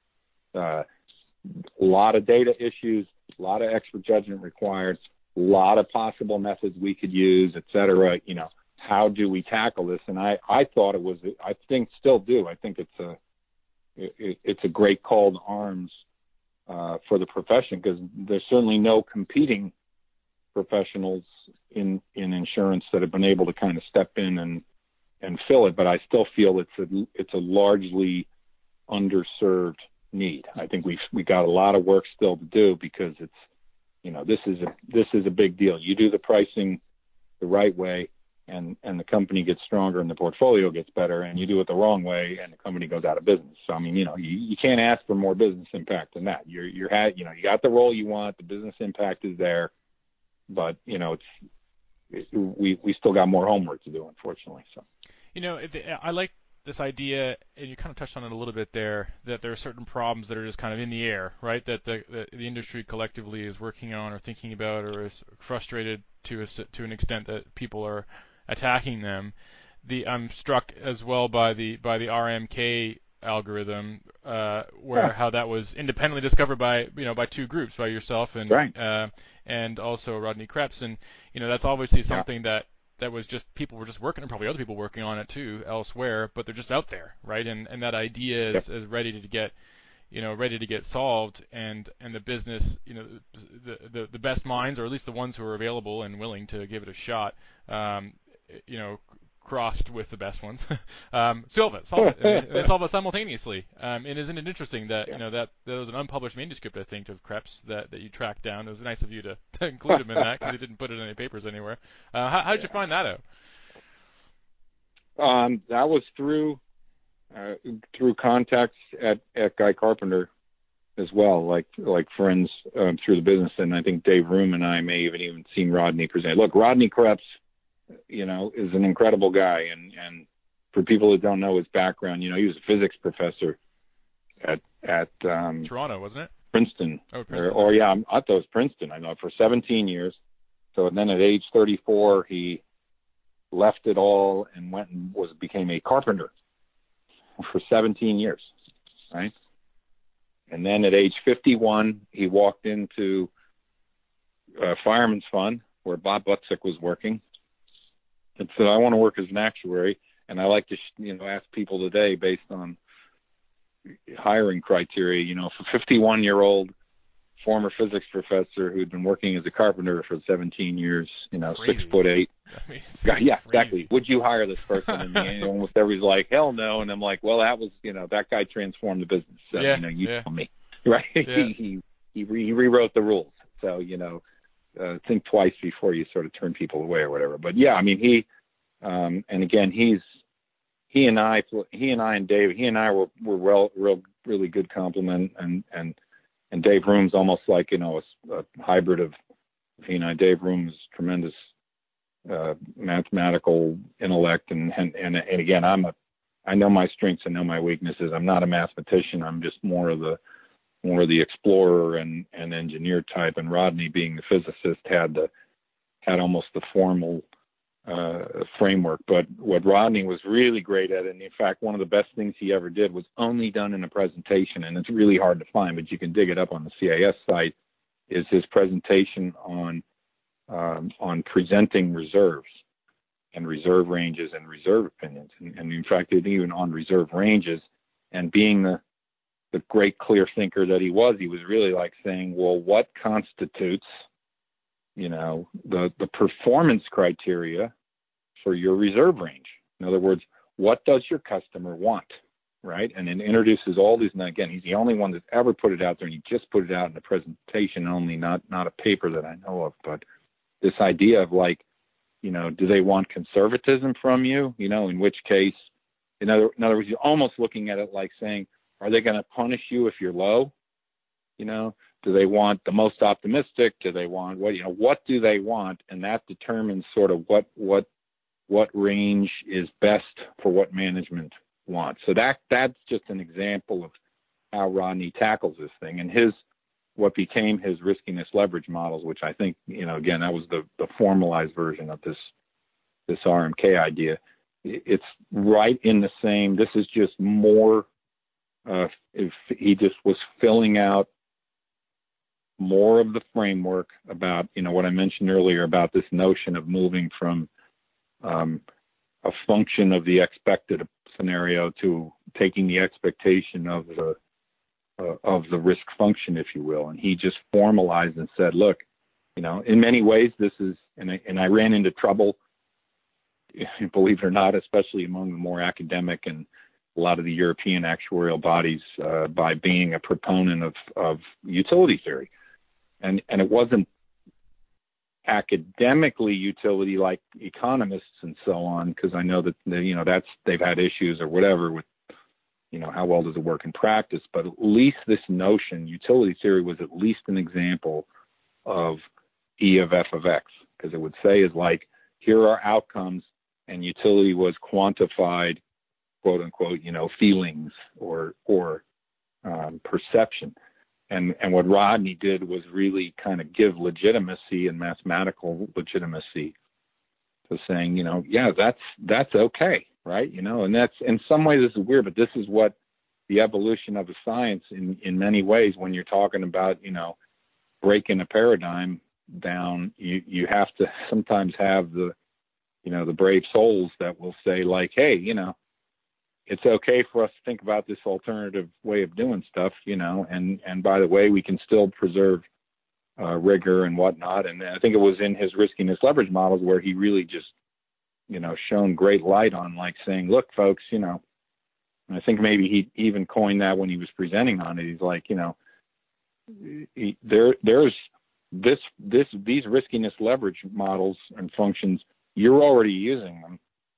uh, a lot of data issues, a lot of expert judgment required, a lot of possible methods we could use, et cetera. You know, how do we tackle this? And I, I thought it was, I think still do. I think it's a, it, it's a great call to arms uh, for the profession because there's certainly no competing professionals in, in insurance that have been able to kind of step in and, and fill it. But I still feel it's a, it's a largely underserved need. I think we've we got a lot of work still to do because it's, you know, this is a this is a big deal. You do the pricing the right way, and and the company gets stronger and the portfolio gets better. And you do it the wrong way, and the company goes out of business. So I mean, you know, you, you can't ask for more business impact than that. You're you're had you know you got the role you want, the business impact is there, but you know it's it, we we still got more homework to do, unfortunately. So, you know, I like this idea, and you kind of touched on it a little bit there, that there are certain problems that are just kind of in the air, right? That the the, the industry collectively is working on or thinking about, or is frustrated to a, to an extent that people are attacking them. The I'm struck as well by the by the R M K algorithm, uh, where yeah. how that was independently discovered by you know by two groups, by yourself and right. uh, and also Rodney Krebs, and you know that's obviously something yeah. that. that was just people were just working, and probably other people working on it too elsewhere, but they're just out there, right? And and that idea is, Yep. is ready to get, you know, ready to get solved, and and the business, you know, the the the best minds, or at least the ones who are available and willing to give it a shot, um, you know, crossed with the best ones, um, solve it, solve it, and they, they solve it simultaneously. Um, and isn't it interesting that yeah. you know that there was an unpublished manuscript, I think, of Krebs that, that you tracked down. It was nice of you to, to include him in that because he didn't put it in any papers anywhere. Uh, how how did yeah. you find that out? Um, that was through uh, through contacts at, at Guy Carpenter as well, like like friends um, through the business. And I think Dave Room and I may have even seen Rodney present. Look, Rodney Krebs, you know, is an incredible guy. And, and for people who don't know his background, you know, he was a physics professor at at um, Toronto, wasn't it? Princeton. Oh, Princeton. Or, or yeah, I thought it was Princeton. I know for seventeen years. So then at age thirty-four, he left it all and went and was became a carpenter for seventeen years, right? And then at age fifty-one, he walked into a Fireman's Fund where Bob Butzik was working and said, I want to work as an actuary. And I like to, you know, ask people today based on hiring criteria, you know, for a fifty-one-year-old former physics professor who'd been working as a carpenter for seventeen years, you know, Crazy. six foot eight. I mean, Yeah, crazy. exactly. Would you hire this person? And, and almost everybody's like, hell no. And I'm like, well, that was, you know, that guy transformed the business. So, Yeah, you know, you yeah. tell me, right? Yeah. he, he, he, re- he rewrote the rules. So, you know, uh, think twice before you sort of turn people away or whatever. But yeah, I mean, he, Um, and again, he's he and I he and I and Dave he and I were were well real really good complement, and and and Dave Room's almost like you know a, a hybrid of he and I. Dave Room's tremendous uh, mathematical intellect, and, and and and again, I'm a I know my strengths and know my weaknesses. I'm not a mathematician. I'm just more of the more of the explorer and, and engineer type. And Rodney, being the physicist, had the had almost the formal uh, framework. But what Rodney was really great at, and in fact, one of the best things he ever did, was only done in a presentation, and it's really hard to find, but you can dig it up on the C A S site, is his presentation on um, on presenting reserves and reserve ranges and reserve opinions. And, and in fact, even on reserve ranges, and being the the great clear thinker that he was, he was really like saying, well, what constitutes, you know, the, the performance criteria for your reserve range? In other words, what does your customer want, right? And it introduces all these, and again, he's the only one that's ever put it out there, and he just put it out in a presentation only, not, not a paper that I know of, but this idea of like, you know, do they want conservatism from you? You know, in which case, in other, in other words, you're almost looking at it like saying, are they going to punish you if you're low? You know, do they want the most optimistic? Do they want what, you know, what do they want? And that determines sort of what, what, what range is best for what management wants. So that, that's just an example of how Rodney tackles this thing. And his, what became his riskiness leverage models, which I think, you know, again, that was the, the formalized version of this, this R M K idea. It's right in the same, this is just more, Uh, if he just was filling out more of the framework about, you know, what I mentioned earlier about this notion of moving from um, a function of the expected scenario to taking the expectation of the uh, of the risk function, if you will. And he just formalized and said, look, you know, in many ways, this is, and I, and I ran into trouble, believe it or not, especially among the more academic and a lot of the European actuarial bodies uh, by being a proponent of, of utility theory. And, and it wasn't academically utility like economists and so on, because I know that, the, you know, that's, they've had issues or whatever with, you know, how well does it work in practice? But at least this notion, utility theory, was at least an example of E of F of X, because it would say is like, here are outcomes, and utility was quantified, quote unquote, you know, feelings or or um, perception. And and what Rodney did was really kind of give legitimacy and mathematical legitimacy to saying, you know, yeah, that's that's okay, right? You know, and that's, in some ways this is weird, but this is what the evolution of a science in, in many ways, when you're talking about, you know, breaking a paradigm down, you, you have to sometimes have the, you know, the brave souls that will say like, hey, you know, it's okay for us to think about this alternative way of doing stuff, you know, and, and by the way, we can still preserve uh, rigor and whatnot. And I think it was in his riskiness leverage models where he really just, you know, shone great light on like saying, look, folks, you know, and I think maybe he even coined that when he was presenting on it. He's like, you know, he, there, there's this, this, these riskiness leverage models and functions, you're already using them.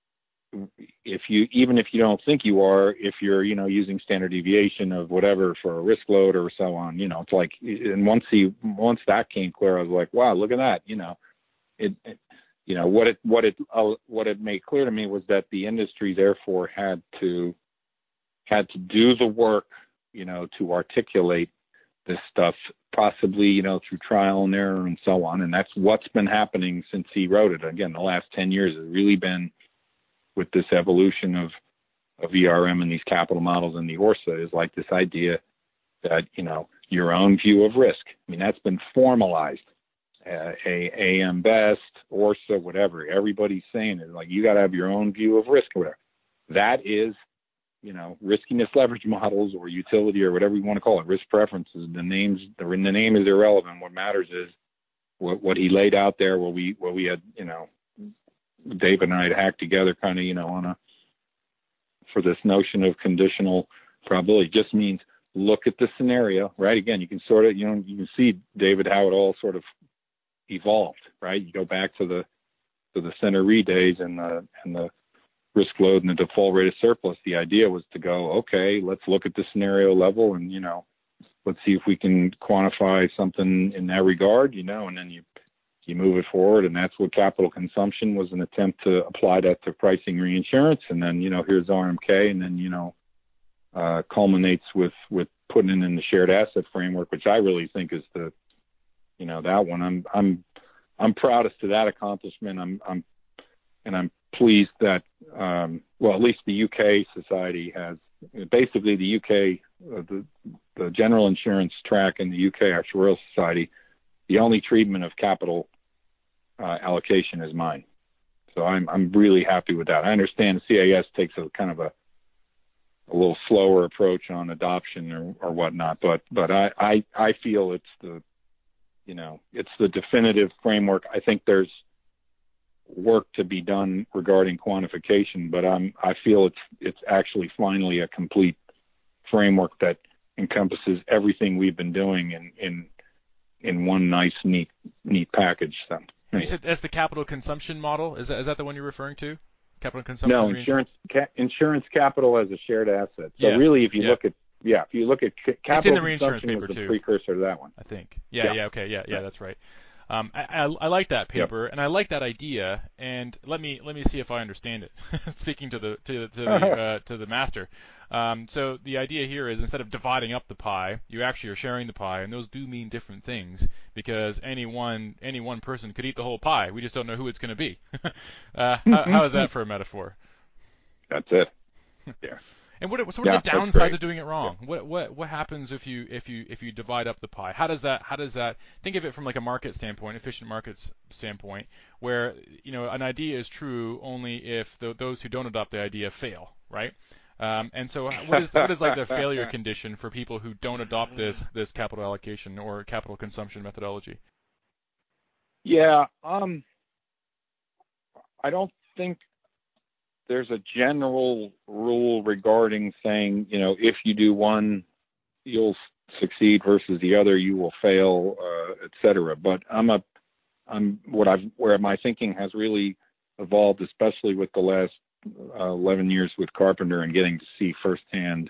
If you, even if you don't think you are, if you're, you know, using standard deviation of whatever for a risk load or so on, you know, it's like, and once he, once that came clear, I was like, wow, look at that. You know, it, it you know, what it, what it, uh, what it made clear to me was that the industry therefore had to, had to do the work, you know, to articulate this stuff, possibly, you know, through trial and error and so on. And that's what's been happening since he wrote it. Again, the last ten years has really been with this evolution of, of E R M and these capital models and the O R S A, is like this idea that, you know, your own view of risk. I mean, that's been formalized. Uh, a AM Best, O R S A, whatever. Everybody's saying it. Like, you got to have your own view of risk or whatever. That is, you know, riskiness leverage models or utility or whatever you want to call it, risk preferences. The names, the, the name is irrelevant. What matters is what, what he laid out there, what we, what we had, you know, Dave and I had hacked together kind of, you know, on a, for this notion of conditional probability. Just means look at the scenario, right? Again, you can sort of, you know, you can see, David, how it all sort of evolved, right? You go back to the, to the Center Re days and the and the risk load and the default rate of surplus, the idea was to go, okay, let's look at the scenario level and, you know, let's see if we can quantify something in that regard, you know, and then you you move it forward. And that's what capital consumption was, an attempt to apply that to pricing reinsurance. And then, you know, here's R M K, and then, you know, uh, culminates with, with putting it in the shared asset framework, which I really think is the, you know, that one. I'm I'm I'm proudest to that accomplishment. I'm I'm and I'm pleased that, um, well, at least the U K society has, basically the U K, uh, the, the general insurance track in the U K Actuarial Society, the only treatment of capital uh, allocation is mine. So I'm I'm really happy with that. I understand the C A S takes a kind of a a little slower approach on adoption or, or whatnot, but but I, I I feel it's the, you know, it's the definitive framework. I think there's work to be done regarding quantification, but I'm, I feel it's it's actually finally a complete framework that encompasses everything we've been doing in in, in one nice, neat neat package. So, you said that's the capital consumption model. Is that is that the one you're referring to? Capital consumption. No, insurance ca- insurance capital as a shared asset. So yeah. really, if you yeah. look at yeah, if you look at ca- capital it's in the reinsurance consumption paper was the too. precursor to that one. I think. Yeah. Yeah. Yeah. Okay. Yeah. Yeah. That's right. Um, I, I, I like that paper, Yep. and I like that idea. And let me let me see if I understand it. Speaking to the to, to the uh, to the master. Um, so the idea here is, instead of dividing up the pie, you actually are sharing the pie, and those do mean different things, because any one any one person could eat the whole pie. We just don't know who it's going to be. uh, how, how is that for a metaphor? That's it. Yeah. And what, what yeah, are the downsides of doing it wrong? Yeah. What what what happens if you if you if you divide up the pie? How does that how does that think of it from like a market standpoint, efficient markets standpoint, where, you know, an idea is true only if the, those who don't adopt the idea fail, right? Um, and so what is what is like the failure condition for people who don't adopt this this capital allocation or capital consumption methodology? Yeah, um, I don't think there's a general rule regarding saying, you know, if you do one, you'll succeed versus the other, you will fail, uh, et cetera. But I'm a, I'm what I've, where my thinking has really evolved, especially with the last uh, eleven years with Carpenter and getting to see firsthand,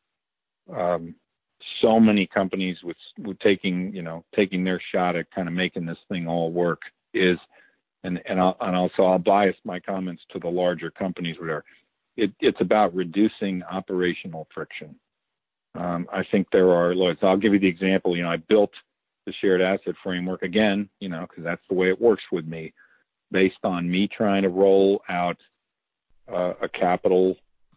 um, so many companies with, with taking, you know, taking their shot at kind of making this thing all work is, And and, I'll, and also I'll bias my comments to the larger companies where it, it's about reducing operational friction. Um, I think there are, so I'll give you the example. You know, I built the shared asset framework again, you know, because that's the way it works with me, based on me trying to roll out uh, a capital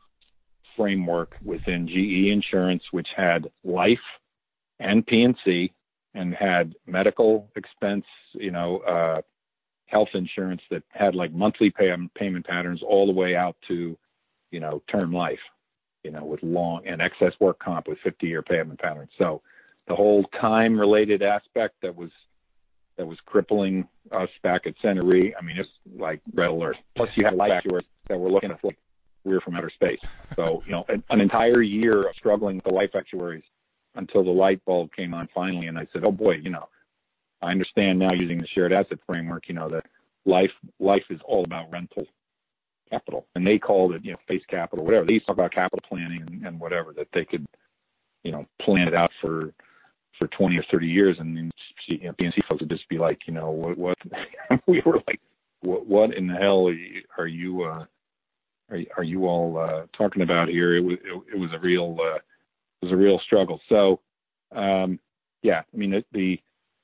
framework within G E Insurance, which had life and P and C and had medical expense, you know, uh, health insurance that had like monthly pay, payment patterns all the way out to, you know, term life, you know, with long and excess work comp with fifty year payment patterns. So the whole time related aspect that was, that was crippling us back at Center Re, I mean, it's like red alert. Plus you had life actuaries that were looking at like we're from outer space. So, you know, an, an entire year of struggling with the life actuaries until the light bulb came on finally. And I said, oh boy, you know, I understand now, using the shared asset framework, you know, that life life is all about rental capital. And they called it, you know, face capital, whatever. They used to talk about capital planning and, and whatever, that they could, you know, plan it out for for twenty or thirty years. And then, you know, P and C folks would just be like, you know, what, what we were like, what, what in the hell are you, are you, uh, are, are you all uh, talking about here? It was, it, it was a real, uh, it was a real struggle. So, um, yeah, I mean, the, the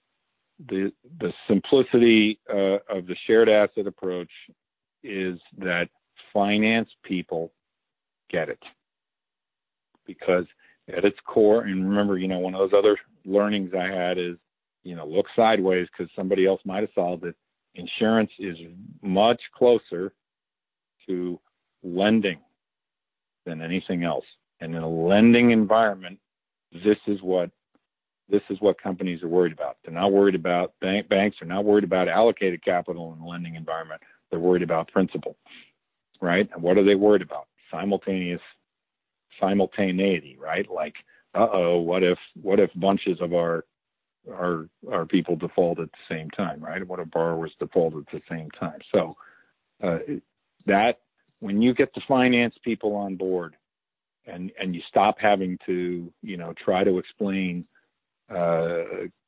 The the simplicity uh, of the shared asset approach is that finance people get it, because at its core, and remember, you know, one of those other learnings I had is, you know, look sideways because somebody else might have solved it. Insurance is much closer to lending than anything else, and in a lending environment, this is what This is what companies are worried about. They're not worried about bank, banks are not worried about allocated capital in the lending environment. They're worried about principal, right? And what are they worried about? Simultaneous simultaneity, right? Like, uh-oh, what if what if bunches of our our our people default at the same time, right? What if borrowers default at the same time? So uh, that when you get the finance people on board and, and you stop having to, you know, try to explain uh,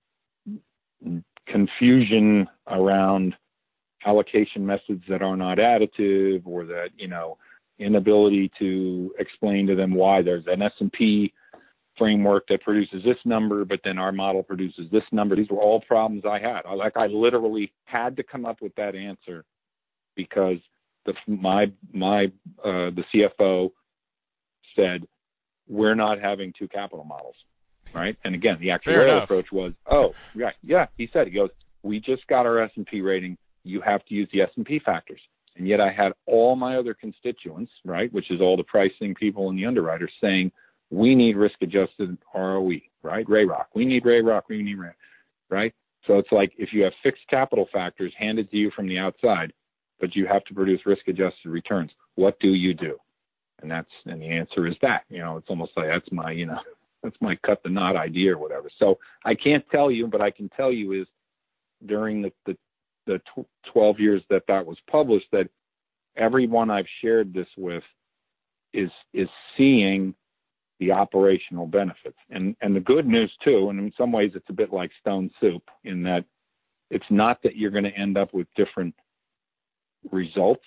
confusion around allocation methods that are not additive, or that, you know, inability to explain to them why there's an S and P framework that produces this number, but then our model produces this number. These were all problems I had. I, like I literally had to come up with that answer because the my my uh, the C F O said we're not having two capital models, right? And again, the actuarial approach was, oh, yeah, yeah. He said, he goes, we just got our S and P rating. You have to use the S and P factors. And yet I had all my other constituents, right, which is all the pricing people and the underwriters, saying we need risk-adjusted R O E, right? R A R O C. We need R A R O C. We need R A R O C, right? So it's like if you have fixed capital factors handed to you from the outside, but you have to produce risk-adjusted returns, what do you do? And that's and the answer is that. You know, it's almost like that's my, you know, that's my cut the knot idea or whatever. So I can't tell you, but I can tell you is during the the, the twelve years that that was published, that everyone I've shared this with is is seeing the operational benefits. And and the good news too, and in some ways it's a bit like stone soup in that it's not that you're going to end up with different results,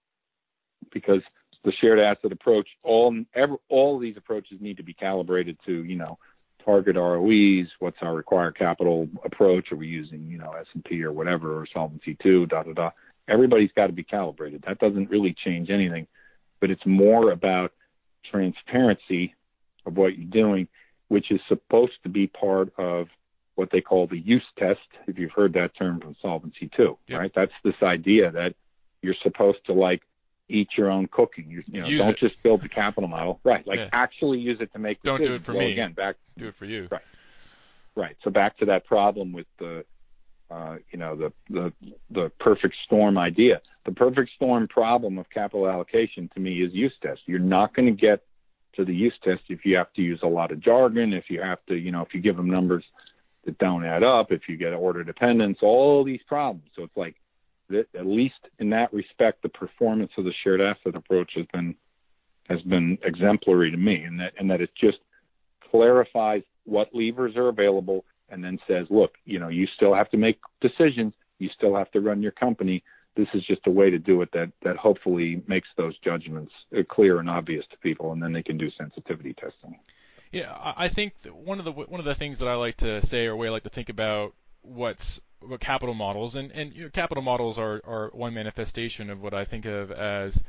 because the shared asset approach, all every, all of these approaches need to be calibrated to, you know, target R O Es, what's our required capital approach, are we using, you know, S and P or whatever, or Solvency two, da, da, da. Everybody's got to be calibrated. That doesn't really change anything, but it's more about transparency of what you're doing, which is supposed to be part of what they call the use test, if you've heard that term from Solvency two, yep. Right? That's this idea that you're supposed to, like, eat your own cooking. You, you know, use don't it. Just build the capital model. Right. Like yeah. actually use it to make decisions. Don't do it for well, me. Again, back, do it for you. Right. Right. So back to that problem with the, uh, you know, the, the, the perfect storm idea. The perfect storm problem of capital allocation to me is use test. You're not going to get to the use test if you have to use a lot of jargon, if you have to, you know, if you give them numbers that don't add up, if you get order dependence, all these problems. So it's like, that at least in that respect, the performance of the shared asset approach has been has been exemplary to me, and that and that it just clarifies what levers are available, and then says, look, you know, you still have to make decisions, you still have to run your company. This is just a way to do it that that hopefully makes those judgments clear and obvious to people, and then they can do sensitivity testing. Yeah, I think one of the one of the things that I like to say, or way I like to think about what's what capital models, and, and you know, capital models are, are one manifestation of what I think of as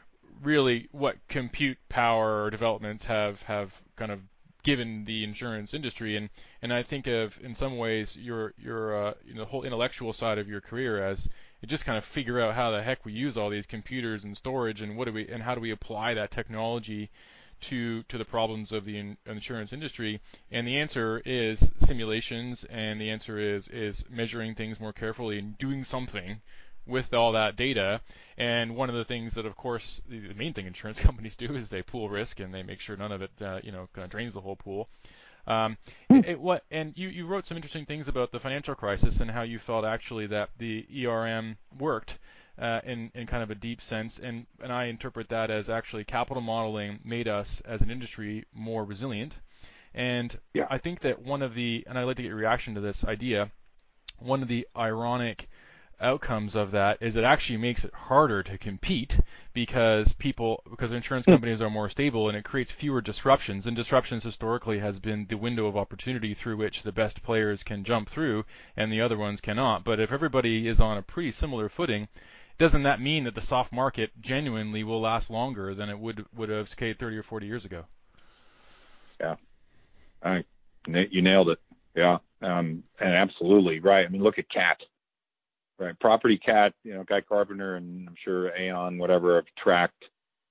really what compute power developments have, have kind of given the insurance industry, and, and I think of in some ways your your uh, you know, the whole intellectual side of your career as you just kind of figure out how the heck we use all these computers and storage, and what do we and how do we apply that technology to to the problems of the in, insurance industry. And the answer is simulations, and the answer is is measuring things more carefully and doing something with all that data. And one of the things that, of course, the, the main thing insurance companies do is they pool risk, and they make sure none of it uh, you know kind of drains the whole pool. Um, it, it, what and you, you wrote some interesting things about the financial crisis and how you felt actually that the E R M worked Uh, in, in kind of a deep sense, and, and I interpret that as actually capital modeling made us as an industry more resilient. And yeah. I think that one of the, and I'd like to get your reaction to this idea, one of the ironic outcomes of that is it actually makes it harder to compete because people, because insurance companies are more stable, and it creates fewer disruptions. And disruptions historically has been the window of opportunity through which the best players can jump through and the other ones cannot. But if everybody is on a pretty similar footing, doesn't that mean that the soft market genuinely will last longer than it would would have say thirty or forty years ago? Yeah, I, you nailed it. Yeah, um, and absolutely right. I mean, look at cat, right? Property cat. You know, Guy Carpenter and I'm sure Aon, whatever, have tracked.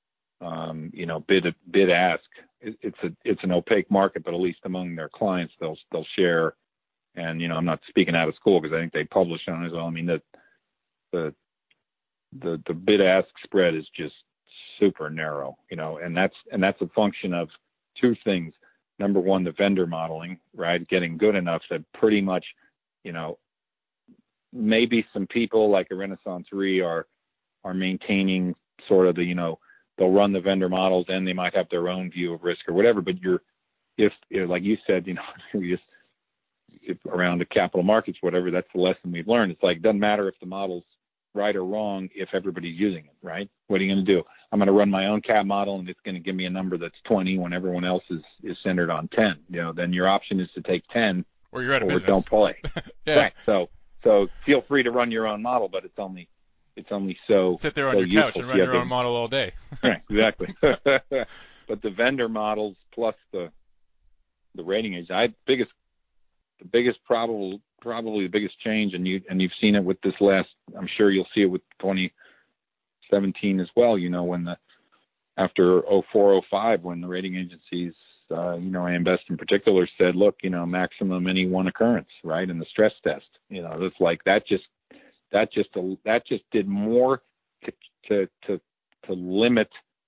Um, you know, bid bid ask. It, it's a it's an opaque market, but at least among their clients, they'll they'll share. And you know, I'm not speaking out of school because I think they publish on it as well. I mean, the the the the bid ask spread is just super narrow, you know, and that's and that's a function of two things. Number one, the vendor modeling, right? Getting good enough that pretty much, you know, maybe some people like a Renaissance Re are are maintaining sort of the, you know, they'll run the vendor models and they might have their own view of risk or whatever. But you're, if, if like you said, you know, you just if around the capital markets, whatever, that's the lesson we've learned. It's like, it doesn't matter if the model's right or wrong if everybody's using it, right? What are you going to do? I'm going to run my own cat model and it's going to give me a number that's twenty when everyone else is, is centered on ten. You know, then your option is to take ten or you're out of or business. don't play. Yeah. Right. So, so feel free to run your own model, but it's only, it's only so sit there on so your couch useful. and run You your have own to- model all day. Right, exactly. But the vendor models plus the the rating agents, I biggest the biggest probable probably the biggest change, and you and you've seen it with this last. I'm sure you'll see it with twenty seventeen as well. You know, when the after oh four oh five, when the rating agencies, uh, you know, A M Best in particular said, look, you know, maximum any one occurrence, right, in the stress test. You know, it's like that just that just that just did more to to to, to limit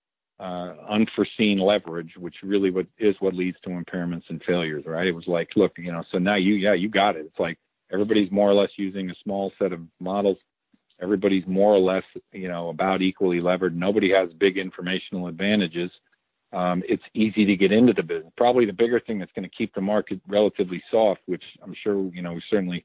uh, unforeseen leverage, which really what is what leads to impairments and failures, right? It was like, look, you know, so now you, yeah, you got it. It's like everybody's more or less using a small set of models. Everybody's more or less, you know, about equally levered. Nobody has big informational advantages. Um, it's easy to get into the business. Probably the bigger thing that's going to keep the market relatively soft, which I'm sure, you know, we certainly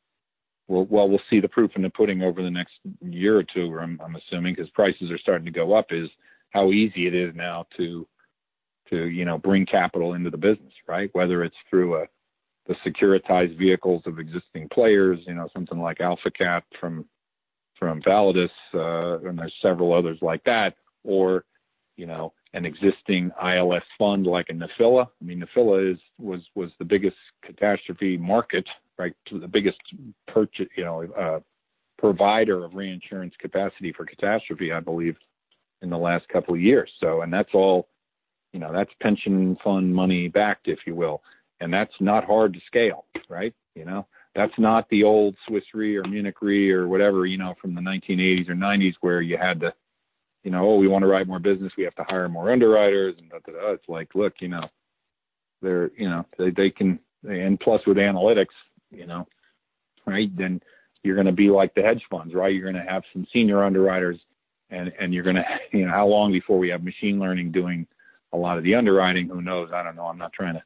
will, well, we'll see the proof in the pudding over the next year or two, or I'm, I'm assuming, because prices are starting to go up, is how easy it is now to, to, you know, bring capital into the business, right? Whether it's through a, the securitized vehicles of existing players, you know, something like AlphaCat from, from Validus, uh, and there's several others like that, or, you know, an existing I L S fund like a Nephila. I mean, Nephila is, was, was the biggest catastrophe market, right? The biggest purchase, you know, uh, provider of reinsurance capacity for catastrophe, I believe, in the last couple of years. So, and that's all, you know, that's pension fund money backed, if you will. And that's not hard to scale, right? You know, that's not the old Swiss Re or Munich Re or whatever, you know, from the nineteen eighties or nineties where you had to, you know, oh, we want to write more business, we have to hire more underwriters and da, da, da. It's like, look, you know, they're, you know, they, they can, and plus with analytics, you know, right, then you're going to be like the hedge funds, right? You're going to have some senior underwriters and, and you're going to, you know, how long before we have machine learning doing a lot of the underwriting? Who knows? I don't know. I'm not trying to,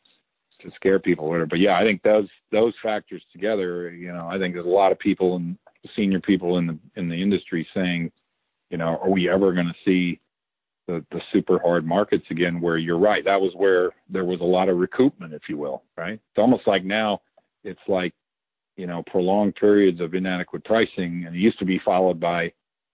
to scare people or whatever, but yeah, I think those, those factors together, you know, I think there's a lot of people and senior people in the, in the industry saying, you know, are we ever going to see the, the super hard markets again, where you're right. That was where there was a lot of recoupment, if you will, right? It's almost like now it's like, you know, prolonged periods of inadequate pricing, and it used to be followed by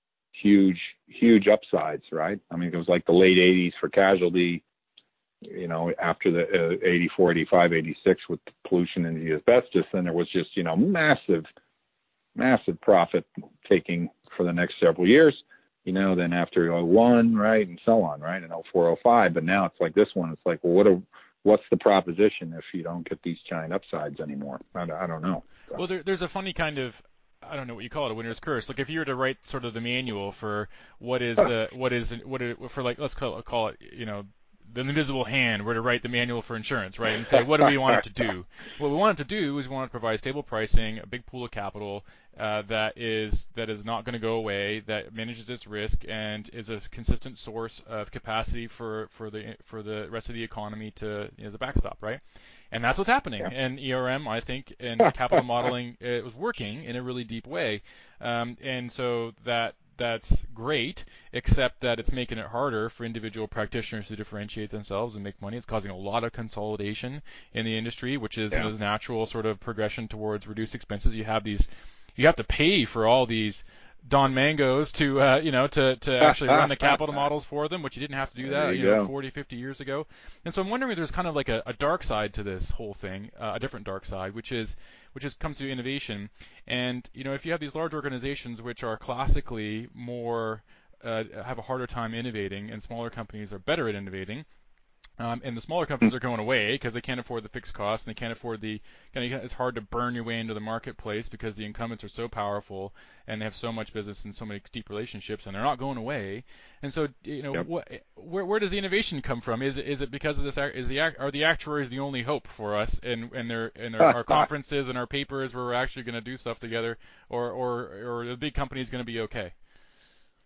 huge, huge upsides, right? I mean, it was like the late eighties for casualty, you know, after the uh, eighty-four, eighty-five, eighty-six with the pollution and the asbestos, then there was just, you know, massive, massive profit taking for the next several years, you know, then after oh one, right, and so on, right, and oh four, oh five, but now it's like this one, it's like, well, what are, what's the proposition if you don't get these giant upsides anymore? I, I don't know. So. Well, there, there's a funny kind of, I don't know what you call it, a winner's curse. Like if you were to write sort of the manual for what is the, what is, what is, for like, let's call it, call it, you know, the invisible hand were to write the manual for insurance, right, and say, what do we want it to do? What we want it to do is we want it to provide stable pricing, a big pool of capital uh, that is that is not going to go away, that manages its risk, and is a consistent source of capacity for, for the for the rest of the economy to as a backstop, right? And that's what's happening. Yeah. And E R M, I think, and capital modeling, it was working in a really deep way, um, and so that. That's great, except that it's making it harder for individual practitioners to differentiate themselves and make money. It's causing a lot of consolidation in the industry, which is Yeah. a natural sort of progression towards reduced expenses. You have these, you have to pay for all these Don Mangos to, uh, you know, to, to actually run the capital models for them, which you didn't have to do that, There you, you know, go. forty, fifty years ago. And so I'm wondering if there's kind of like a, a dark side to this whole thing, uh, a different dark side, which is, which is comes to innovation. And, you know, if you have these large organizations which are classically more, uh, have a harder time innovating, and smaller companies are better at innovating, Um, and the smaller companies are going away because they can't afford the fixed costs, and they can't afford the. Kind of, it's hard to burn your way into the marketplace because the incumbents are so powerful and they have so much business and so many deep relationships, and they're not going away. And so, you know, Yep. what, where where does the innovation come from? Is it is it because of this? Is the are the actuaries the only hope for us, and and their and their, our conferences and our papers where we're actually going to do stuff together, or or or the big company is going to be okay?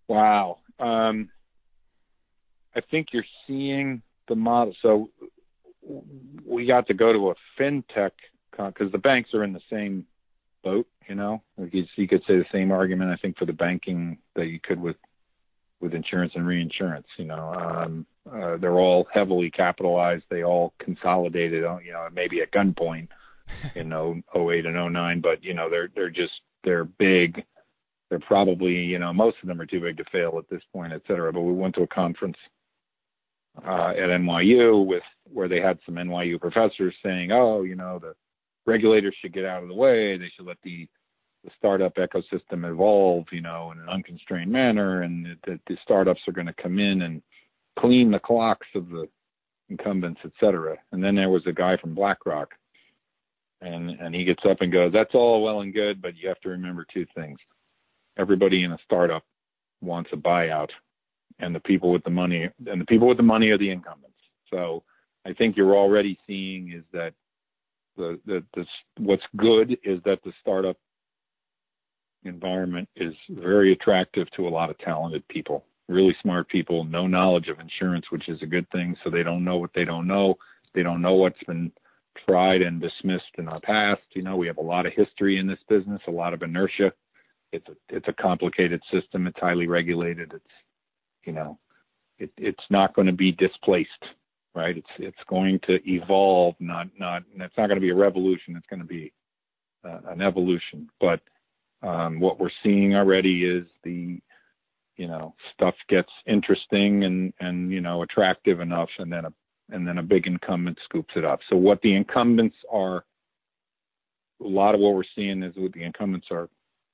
Wow. Um, I think you're seeing the model. So we got to go to a fintech because the banks are in the same boat, you know. Like you, you could say the same argument, I think, for the banking that you could with with insurance and reinsurance. You know, um, uh, they're all heavily capitalized. They all consolidated, you know, maybe at gunpoint in oh eight and oh nine, but you know, they're they're just they're big. They're probably, you know, most of them are too big to fail at this point, et cetera. But we went to a conference uh, at N Y U with where they had some N Y U professors saying, oh, you know, the regulators should get out of the way. They should let the, the startup ecosystem evolve, you know, in an unconstrained manner, and that the, the startups are going to come in and clean the clocks of the incumbents, et cetera. And then there was a guy from BlackRock, and and he gets up and goes, that's all well and good, but you have to remember two things. Everybody in a startup wants a buyout, and the people with the money and the people with the money are the incumbents. So I think you're already seeing is that the, the, the what's good is that the startup environment is very attractive to a lot of talented people, really smart people, no knowledge of insurance, which is a good thing. So they don't know what they don't know. They don't know what's been tried and dismissed in the past. You know, we have a lot of history in this business, a lot of inertia. It's a, it's a complicated system. It's highly regulated. It's, you know, it, it's not going to be displaced, right? It's, it's going to evolve, not, not, and it's not going to be a revolution. It's going to be uh, an evolution. But um, what we're seeing already is the, you know, stuff gets interesting and, and, you know, attractive enough, and then a, and then a big incumbent scoops it up. So what the incumbents are, a lot of what we're seeing is what the incumbents are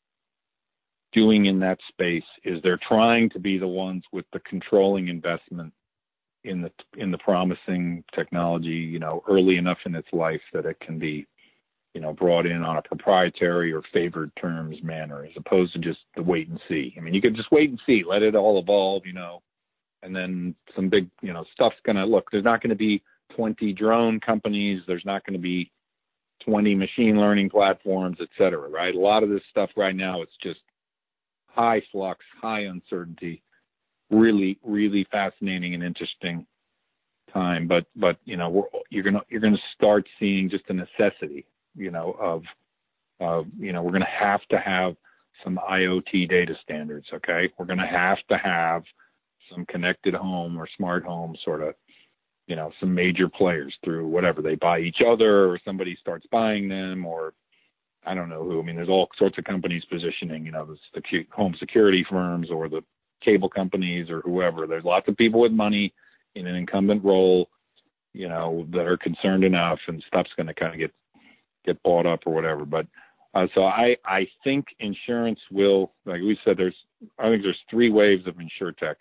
doing in that space is they're trying to be the ones with the controlling investment in the in the promising technology, you know, early enough in its life that it can be, you know, brought in on a proprietary or favored terms manner, as opposed to just the wait and see. I mean, you could just wait and see, let it all evolve, you know, and then some big, you know, stuff's gonna look. There's not going to be twenty drone companies. There's not going to be twenty machine learning platforms, et cetera. Right? A lot of this stuff right now, it's just high flux, high uncertainty, really, really fascinating and interesting time. But, but you know, we're, you're gonna you're gonna start seeing just a necessity, you know, of, of you know, we're gonna have to have some I O T data standards. Okay, we're gonna have to have some connected home or smart home sort of, you know, some major players through whatever they buy each other, or somebody starts buying them, or I don't know who. I mean, there's all sorts of companies positioning, you know, the, the home security firms or the cable companies or whoever. There's lots of people with money in an incumbent role, you know, that are concerned enough, and stuff's going to kind of get get bought up or whatever. But uh, so I I think insurance will, like we said, there's I think there's three waves of insurtech.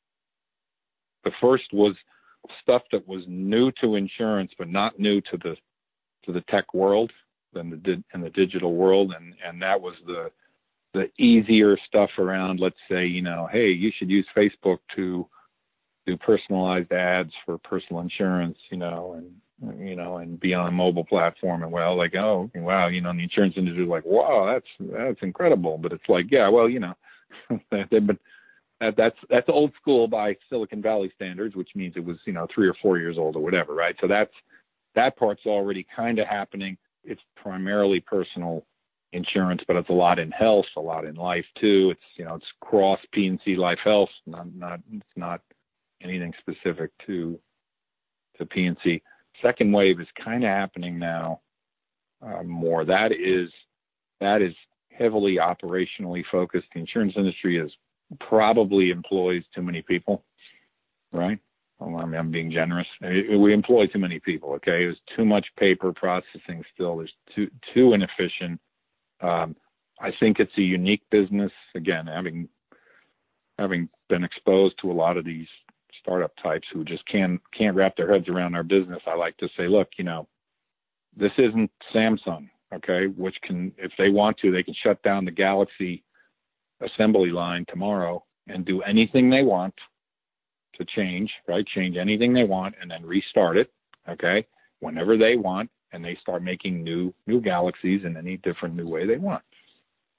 The first was stuff that was new to insurance, but not new to the to the tech world. Than the in the digital world, and and that was the the easier stuff around. Let's say, you know, hey, you should use Facebook to do personalized ads for personal insurance, you know, and you know, and be on a mobile platform. And well, like, oh, wow, you know, in the insurance industry is like, wow, that's that's incredible. But it's like, yeah, well, you know, but that, that's that's old school by Silicon Valley standards, which means it was, you know, three or four years old or whatever, right? So that's that part's already kind of happening. It's primarily personal insurance, but it's a lot in health, a lot in life too. It's, you know, it's cross P and C life health, not, not, it's not anything specific to, to P and C. Second wave is kind of happening now uh, more. That is, that is heavily operationally focused. The insurance industry is probably employs too many people, right? Well, I mean, I'm being generous. We employ too many people. Okay, there's too much paper processing still. There's too too inefficient. Um, I think it's a unique business. Again, having having been exposed to a lot of these startup types who just can't can't wrap their heads around our business, I like to say, look, you know, this isn't Samsung. Okay, which can, if they want to, they can shut down the Galaxy assembly line tomorrow and do anything they want to change, right? Change anything they want and then restart it, okay, whenever they want, and they start making new new galaxies in any different new way they want.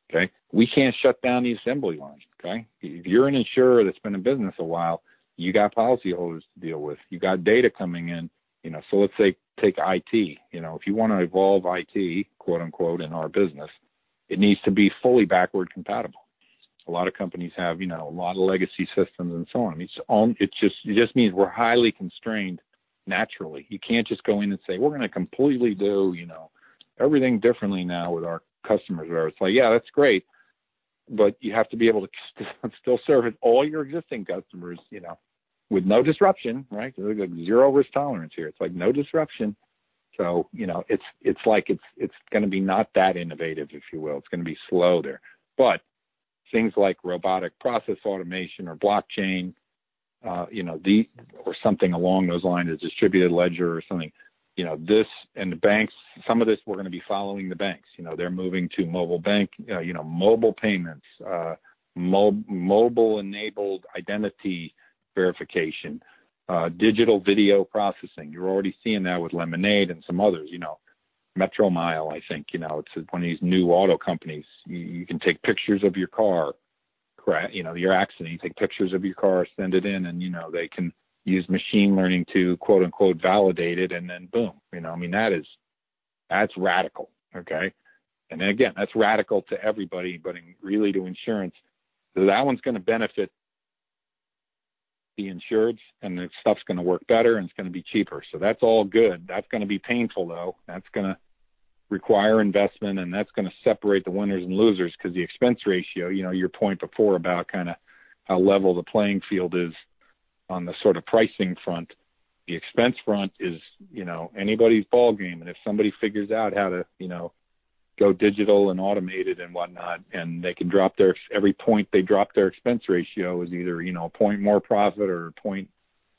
Okay. We can't shut down the assembly line. Okay. If you're an insurer that's been in business a while, you got policyholders to deal with. You got data coming in, you know, so let's say take I T, you know, if you want to evolve I T, quote unquote, in our business, it needs to be fully backward compatible. A lot of companies have, you know, a lot of legacy systems and so on. It's all, it just, it just means we're highly constrained naturally. You can't just go in and say, we're going to completely do, you know, everything differently now with our customers. Where it's like, yeah, that's great, but you have to be able to st- still service all your existing customers, you know, with no disruption, right? There's like zero risk tolerance here. It's like no disruption. So, you know, it's, it's like, it's, it's going to be not that innovative, if you will. It's going to be slow there, but things like robotic process automation or blockchain, uh, you know, the, or something along those lines, a distributed ledger or something, you know, this and the banks, some of this, we're going to be following the banks. You know, they're moving to mobile bank, uh, you know, mobile payments, uh, mo- mobile enabled identity verification, uh, digital video processing. You're already seeing that with Lemonade and some others, you know, Metromile, I think, you know, it's one of these new auto companies. You, you can take pictures of your car, you know, your accident, you take pictures of your car, send it in, and, you know, they can use machine learning to quote unquote validate it. And then boom, you know, I mean, that is, that's radical. Okay. And then again, that's radical to everybody, but in, really to insurance. So that one's going to benefit the insureds, and the stuff's going to work better and it's going to be cheaper. So that's all good. That's going to be painful though. That's going to require investment, and that's going to separate the winners and losers, because the expense ratio, you know, your point before about kind of how level the playing field is on the sort of pricing front, the expense front is, you know, anybody's ball game. And if somebody figures out how to, you know, go digital and automated and whatnot, and they can drop their, every point they drop their expense ratio is either, you know, a point more profit or a point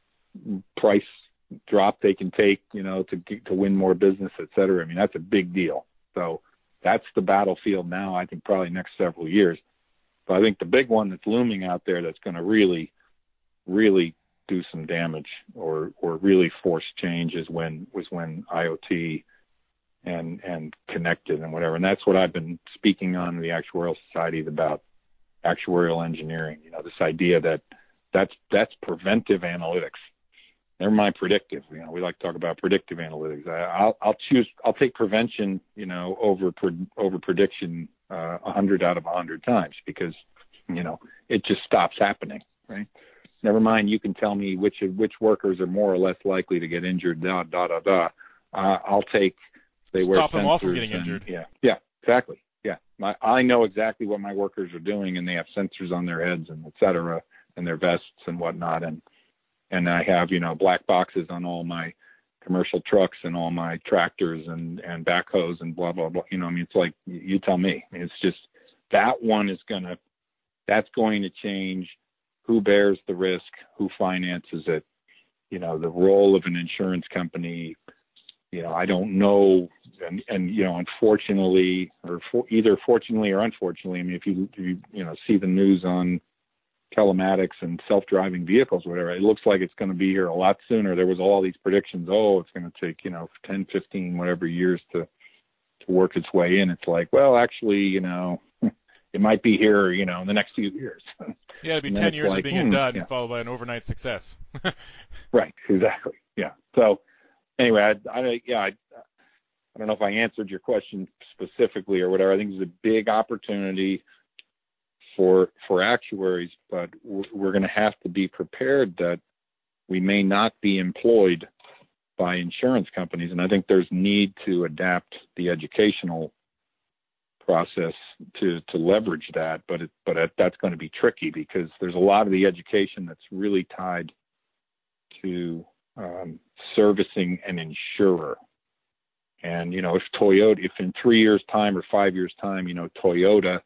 price drop they can take, you know, to to win more business, et cetera. I mean, that's a big deal. So that's the battlefield now, I think probably next several years. But I think the big one that's looming out there that's going to really, really do some damage or, or really force change is when, was when IoT and and connected and whatever. And that's what I've been speaking on in the Actuarial Society about actuarial engineering. You know, this idea that that's that's preventive analytics. Never mind predictive. You know, we like to talk about predictive analytics. I, I'll I'll choose I'll take prevention, you know, over over prediction uh, a hundred out of a hundred times, because, you know, it just stops happening, right? Never mind, you can tell me which which workers are more or less likely to get injured. Da da da da. Uh, I'll take. They Stop wear them all from sensors getting and, injured. Yeah, yeah, exactly. Yeah, my, I know exactly what my workers are doing, and they have sensors on their heads and et cetera, and their vests and whatnot, and and I have, you know, black boxes on all my commercial trucks and all my tractors and and backhoes and blah blah blah. You know, I mean, it's like, you tell me. I mean, it's just that one is gonna, that's going to change who bears the risk, who finances it. You know, the role of an insurance company. You know, I don't know, and, and you know, unfortunately, or for, either fortunately or unfortunately, I mean, if you, if you, you know, see the news on telematics and self-driving vehicles, whatever, it looks like it's going to be here a lot sooner. There was all these predictions, oh, it's going to take, you know, ten, fifteen, whatever years to, to work its way in. It's like, well, actually, you know, it might be here, you know, in the next few years. Yeah, it'd be ten years like, of being hmm, done, yeah. followed by an overnight success. Right, exactly. Yeah. So, anyway, I, I yeah, I, I don't know if I answered your question specifically or whatever. I think it's a big opportunity for for actuaries, but we're, we're going to have to be prepared that we may not be employed by insurance companies, and I think there's need to adapt the educational process to to leverage that. But it, but it, that's going to be tricky, because there's a lot of the education that's really tied to Um, servicing an insurer. And, you know, if Toyota, if in three years time or five years time, you know, Toyota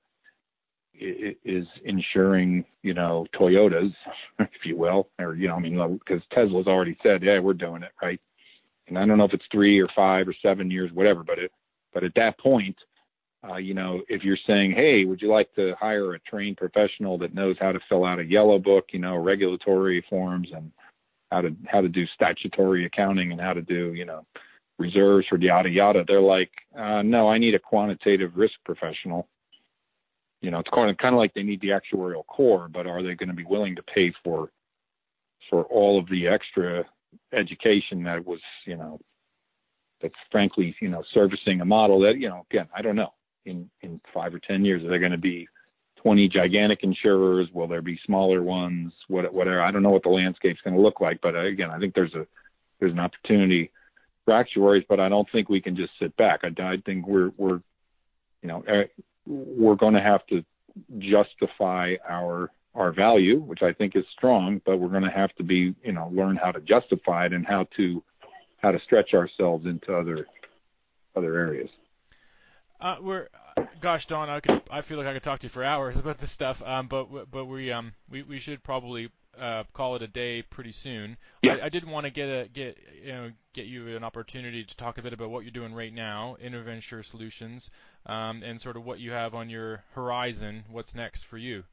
is insuring, you know, Toyotas, if you will, or, you know, I mean, because Tesla's already said, yeah, we're doing it, right? And I don't know if it's three or five or seven years, whatever, but it, but at that point, uh, you know, if you're saying, hey, would you like to hire a trained professional that knows how to fill out a yellow book, you know, regulatory forms, and how to how to do statutory accounting, and how to do, you know, reserves for yada yada. They're like, uh, no, I need a quantitative risk professional. you know, it's kind of kind of like they need the actuarial core, but are they going to be willing to pay for for all of the extra education that was, you know, that's frankly, you know, servicing a model that, you know, again, I don't know. In in five or ten years, are there going to be twenty gigantic insurers? Will there be smaller ones? What whatever. I don't know what the landscape's going to look like, but again, I think there's a there's an opportunity for actuaries, but I don't think we can just sit back. I, I think we're we're you know we're going to have to justify our our value, which I think is strong, but we're going to have to be you know learn how to justify it and how to how to stretch ourselves into other other areas. Uh, we're, gosh, Don, I could, I feel like I could talk to you for hours about this stuff. Um, but but we um we, we should probably uh call it a day pretty soon. Yeah. I, I did want to get a get you know get you an opportunity to talk a bit about what you're doing right now, InnoVenture Solutions, um, and sort of what you have on your horizon. What's next for you?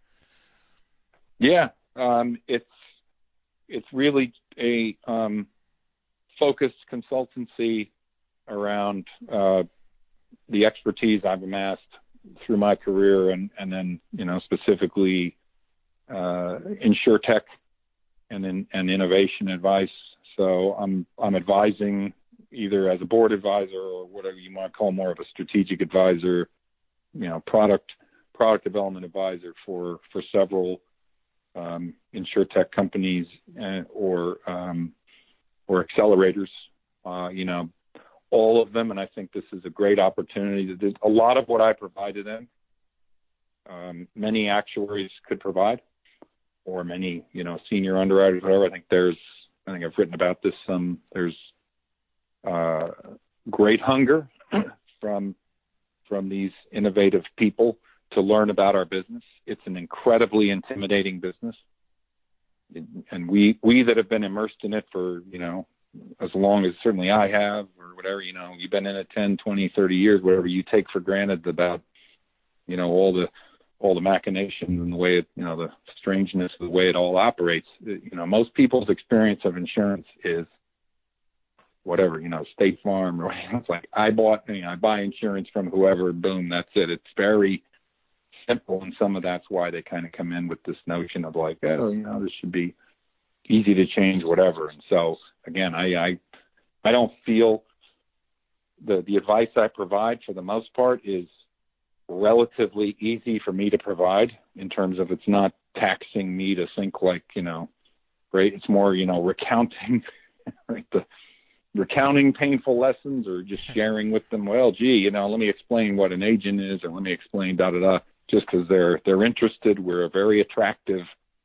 Yeah, um, it's it's really a um, focused consultancy around. Uh, the expertise I've amassed through my career and, and then, you know, specifically uh, InsurTech and in, and innovation advice. So I'm I'm advising either as a board advisor or whatever you might call more of a strategic advisor, you know, product product development advisor for for several um, InsurTech companies and, or um, or accelerators, uh, you know. All of them, and I think this is a great opportunity. There's a lot of what I provided them, um, many actuaries could provide, or many, you know, senior underwriters, whatever. I think there's, I think I've written about this some. There's uh, great hunger from from these innovative people to learn about our business. It's an incredibly intimidating business, and we we that have been immersed in it for, you know, as long as certainly I have, or whatever, you know, you've been in it ten, twenty, thirty years, whatever, you take for granted about, you know, all the, all the machinations and the way it, you know, the strangeness of the way it all operates. You know, most people's experience of insurance is whatever, you know, State Farm, or it's like, I bought, you know, I buy insurance from whoever, boom, that's it. It's very simple. And some of that's why they kind of come in with this notion of like, oh, you know, this should be easy to change, whatever. And so again, I, I, I don't feel the, the advice I provide for the most part is relatively easy for me to provide in terms of it's not taxing me to think like, you know, great. It's more, you know, recounting, right, the recounting painful lessons or just sharing with them, well, gee, you know, let me explain what an agent is and let me explain da da da, just because they're, they're interested. We're a very attractive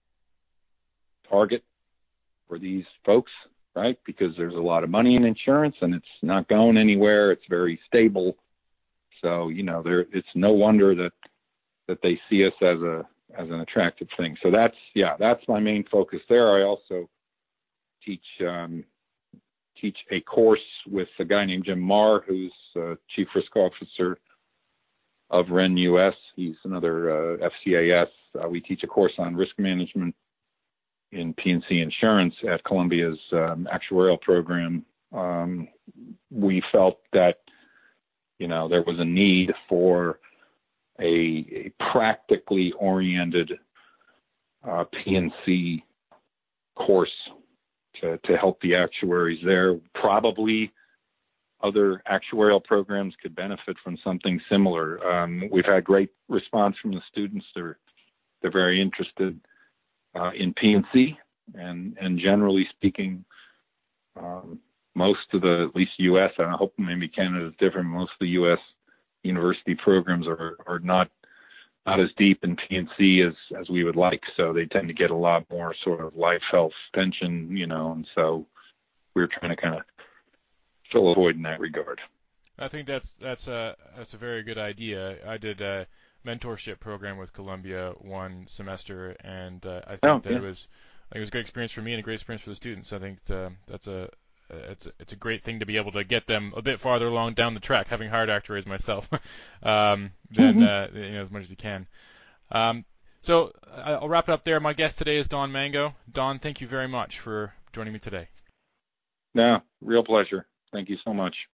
target for these folks, right? Because there's a lot of money in insurance and it's not going anywhere. It's very stable. So, you know, there, it's no wonder that, that they see us as a, as an attractive thing. So that's, yeah, that's my main focus there. I also teach, um, teach a course with a guy named Jim Marr, who's uh, Chief Risk Officer of Ren U S. He's another uh, F C A S. Uh, we teach a course on risk management in P and C insurance at Columbia's um, actuarial program. Um, we felt that, you know, there was a need for a, a practically oriented uh, P and C course to, to help the actuaries there. Probably other actuarial programs could benefit from something similar. Um, we've had great response from the students. They're, they're very interested Uh, in P and C, and and generally speaking, um, most of the, at least U S, and I hope maybe Canada is different, most of the U S university programs are, are not not as deep in P and C as, as we would like, so they tend to get a lot more sort of life, health, pension, you know, and so we're trying to kind of fill a void in that regard. I think that's that's a that's a very good idea. I did a mentorship program with Columbia one semester, and uh, I think Oh, that yeah. it was I think it was a great experience for me and a great experience for the students. I think uh, that's a it's a, it's a great thing to be able to get them a bit farther along down the track, having hired actuaries myself, um, than Mm-hmm. uh, you know, as much as you can. Um, so I- I'll wrap it up there. My guest today is Don Mango. Don, thank you very much for joining me today. No, real pleasure. Thank you so much.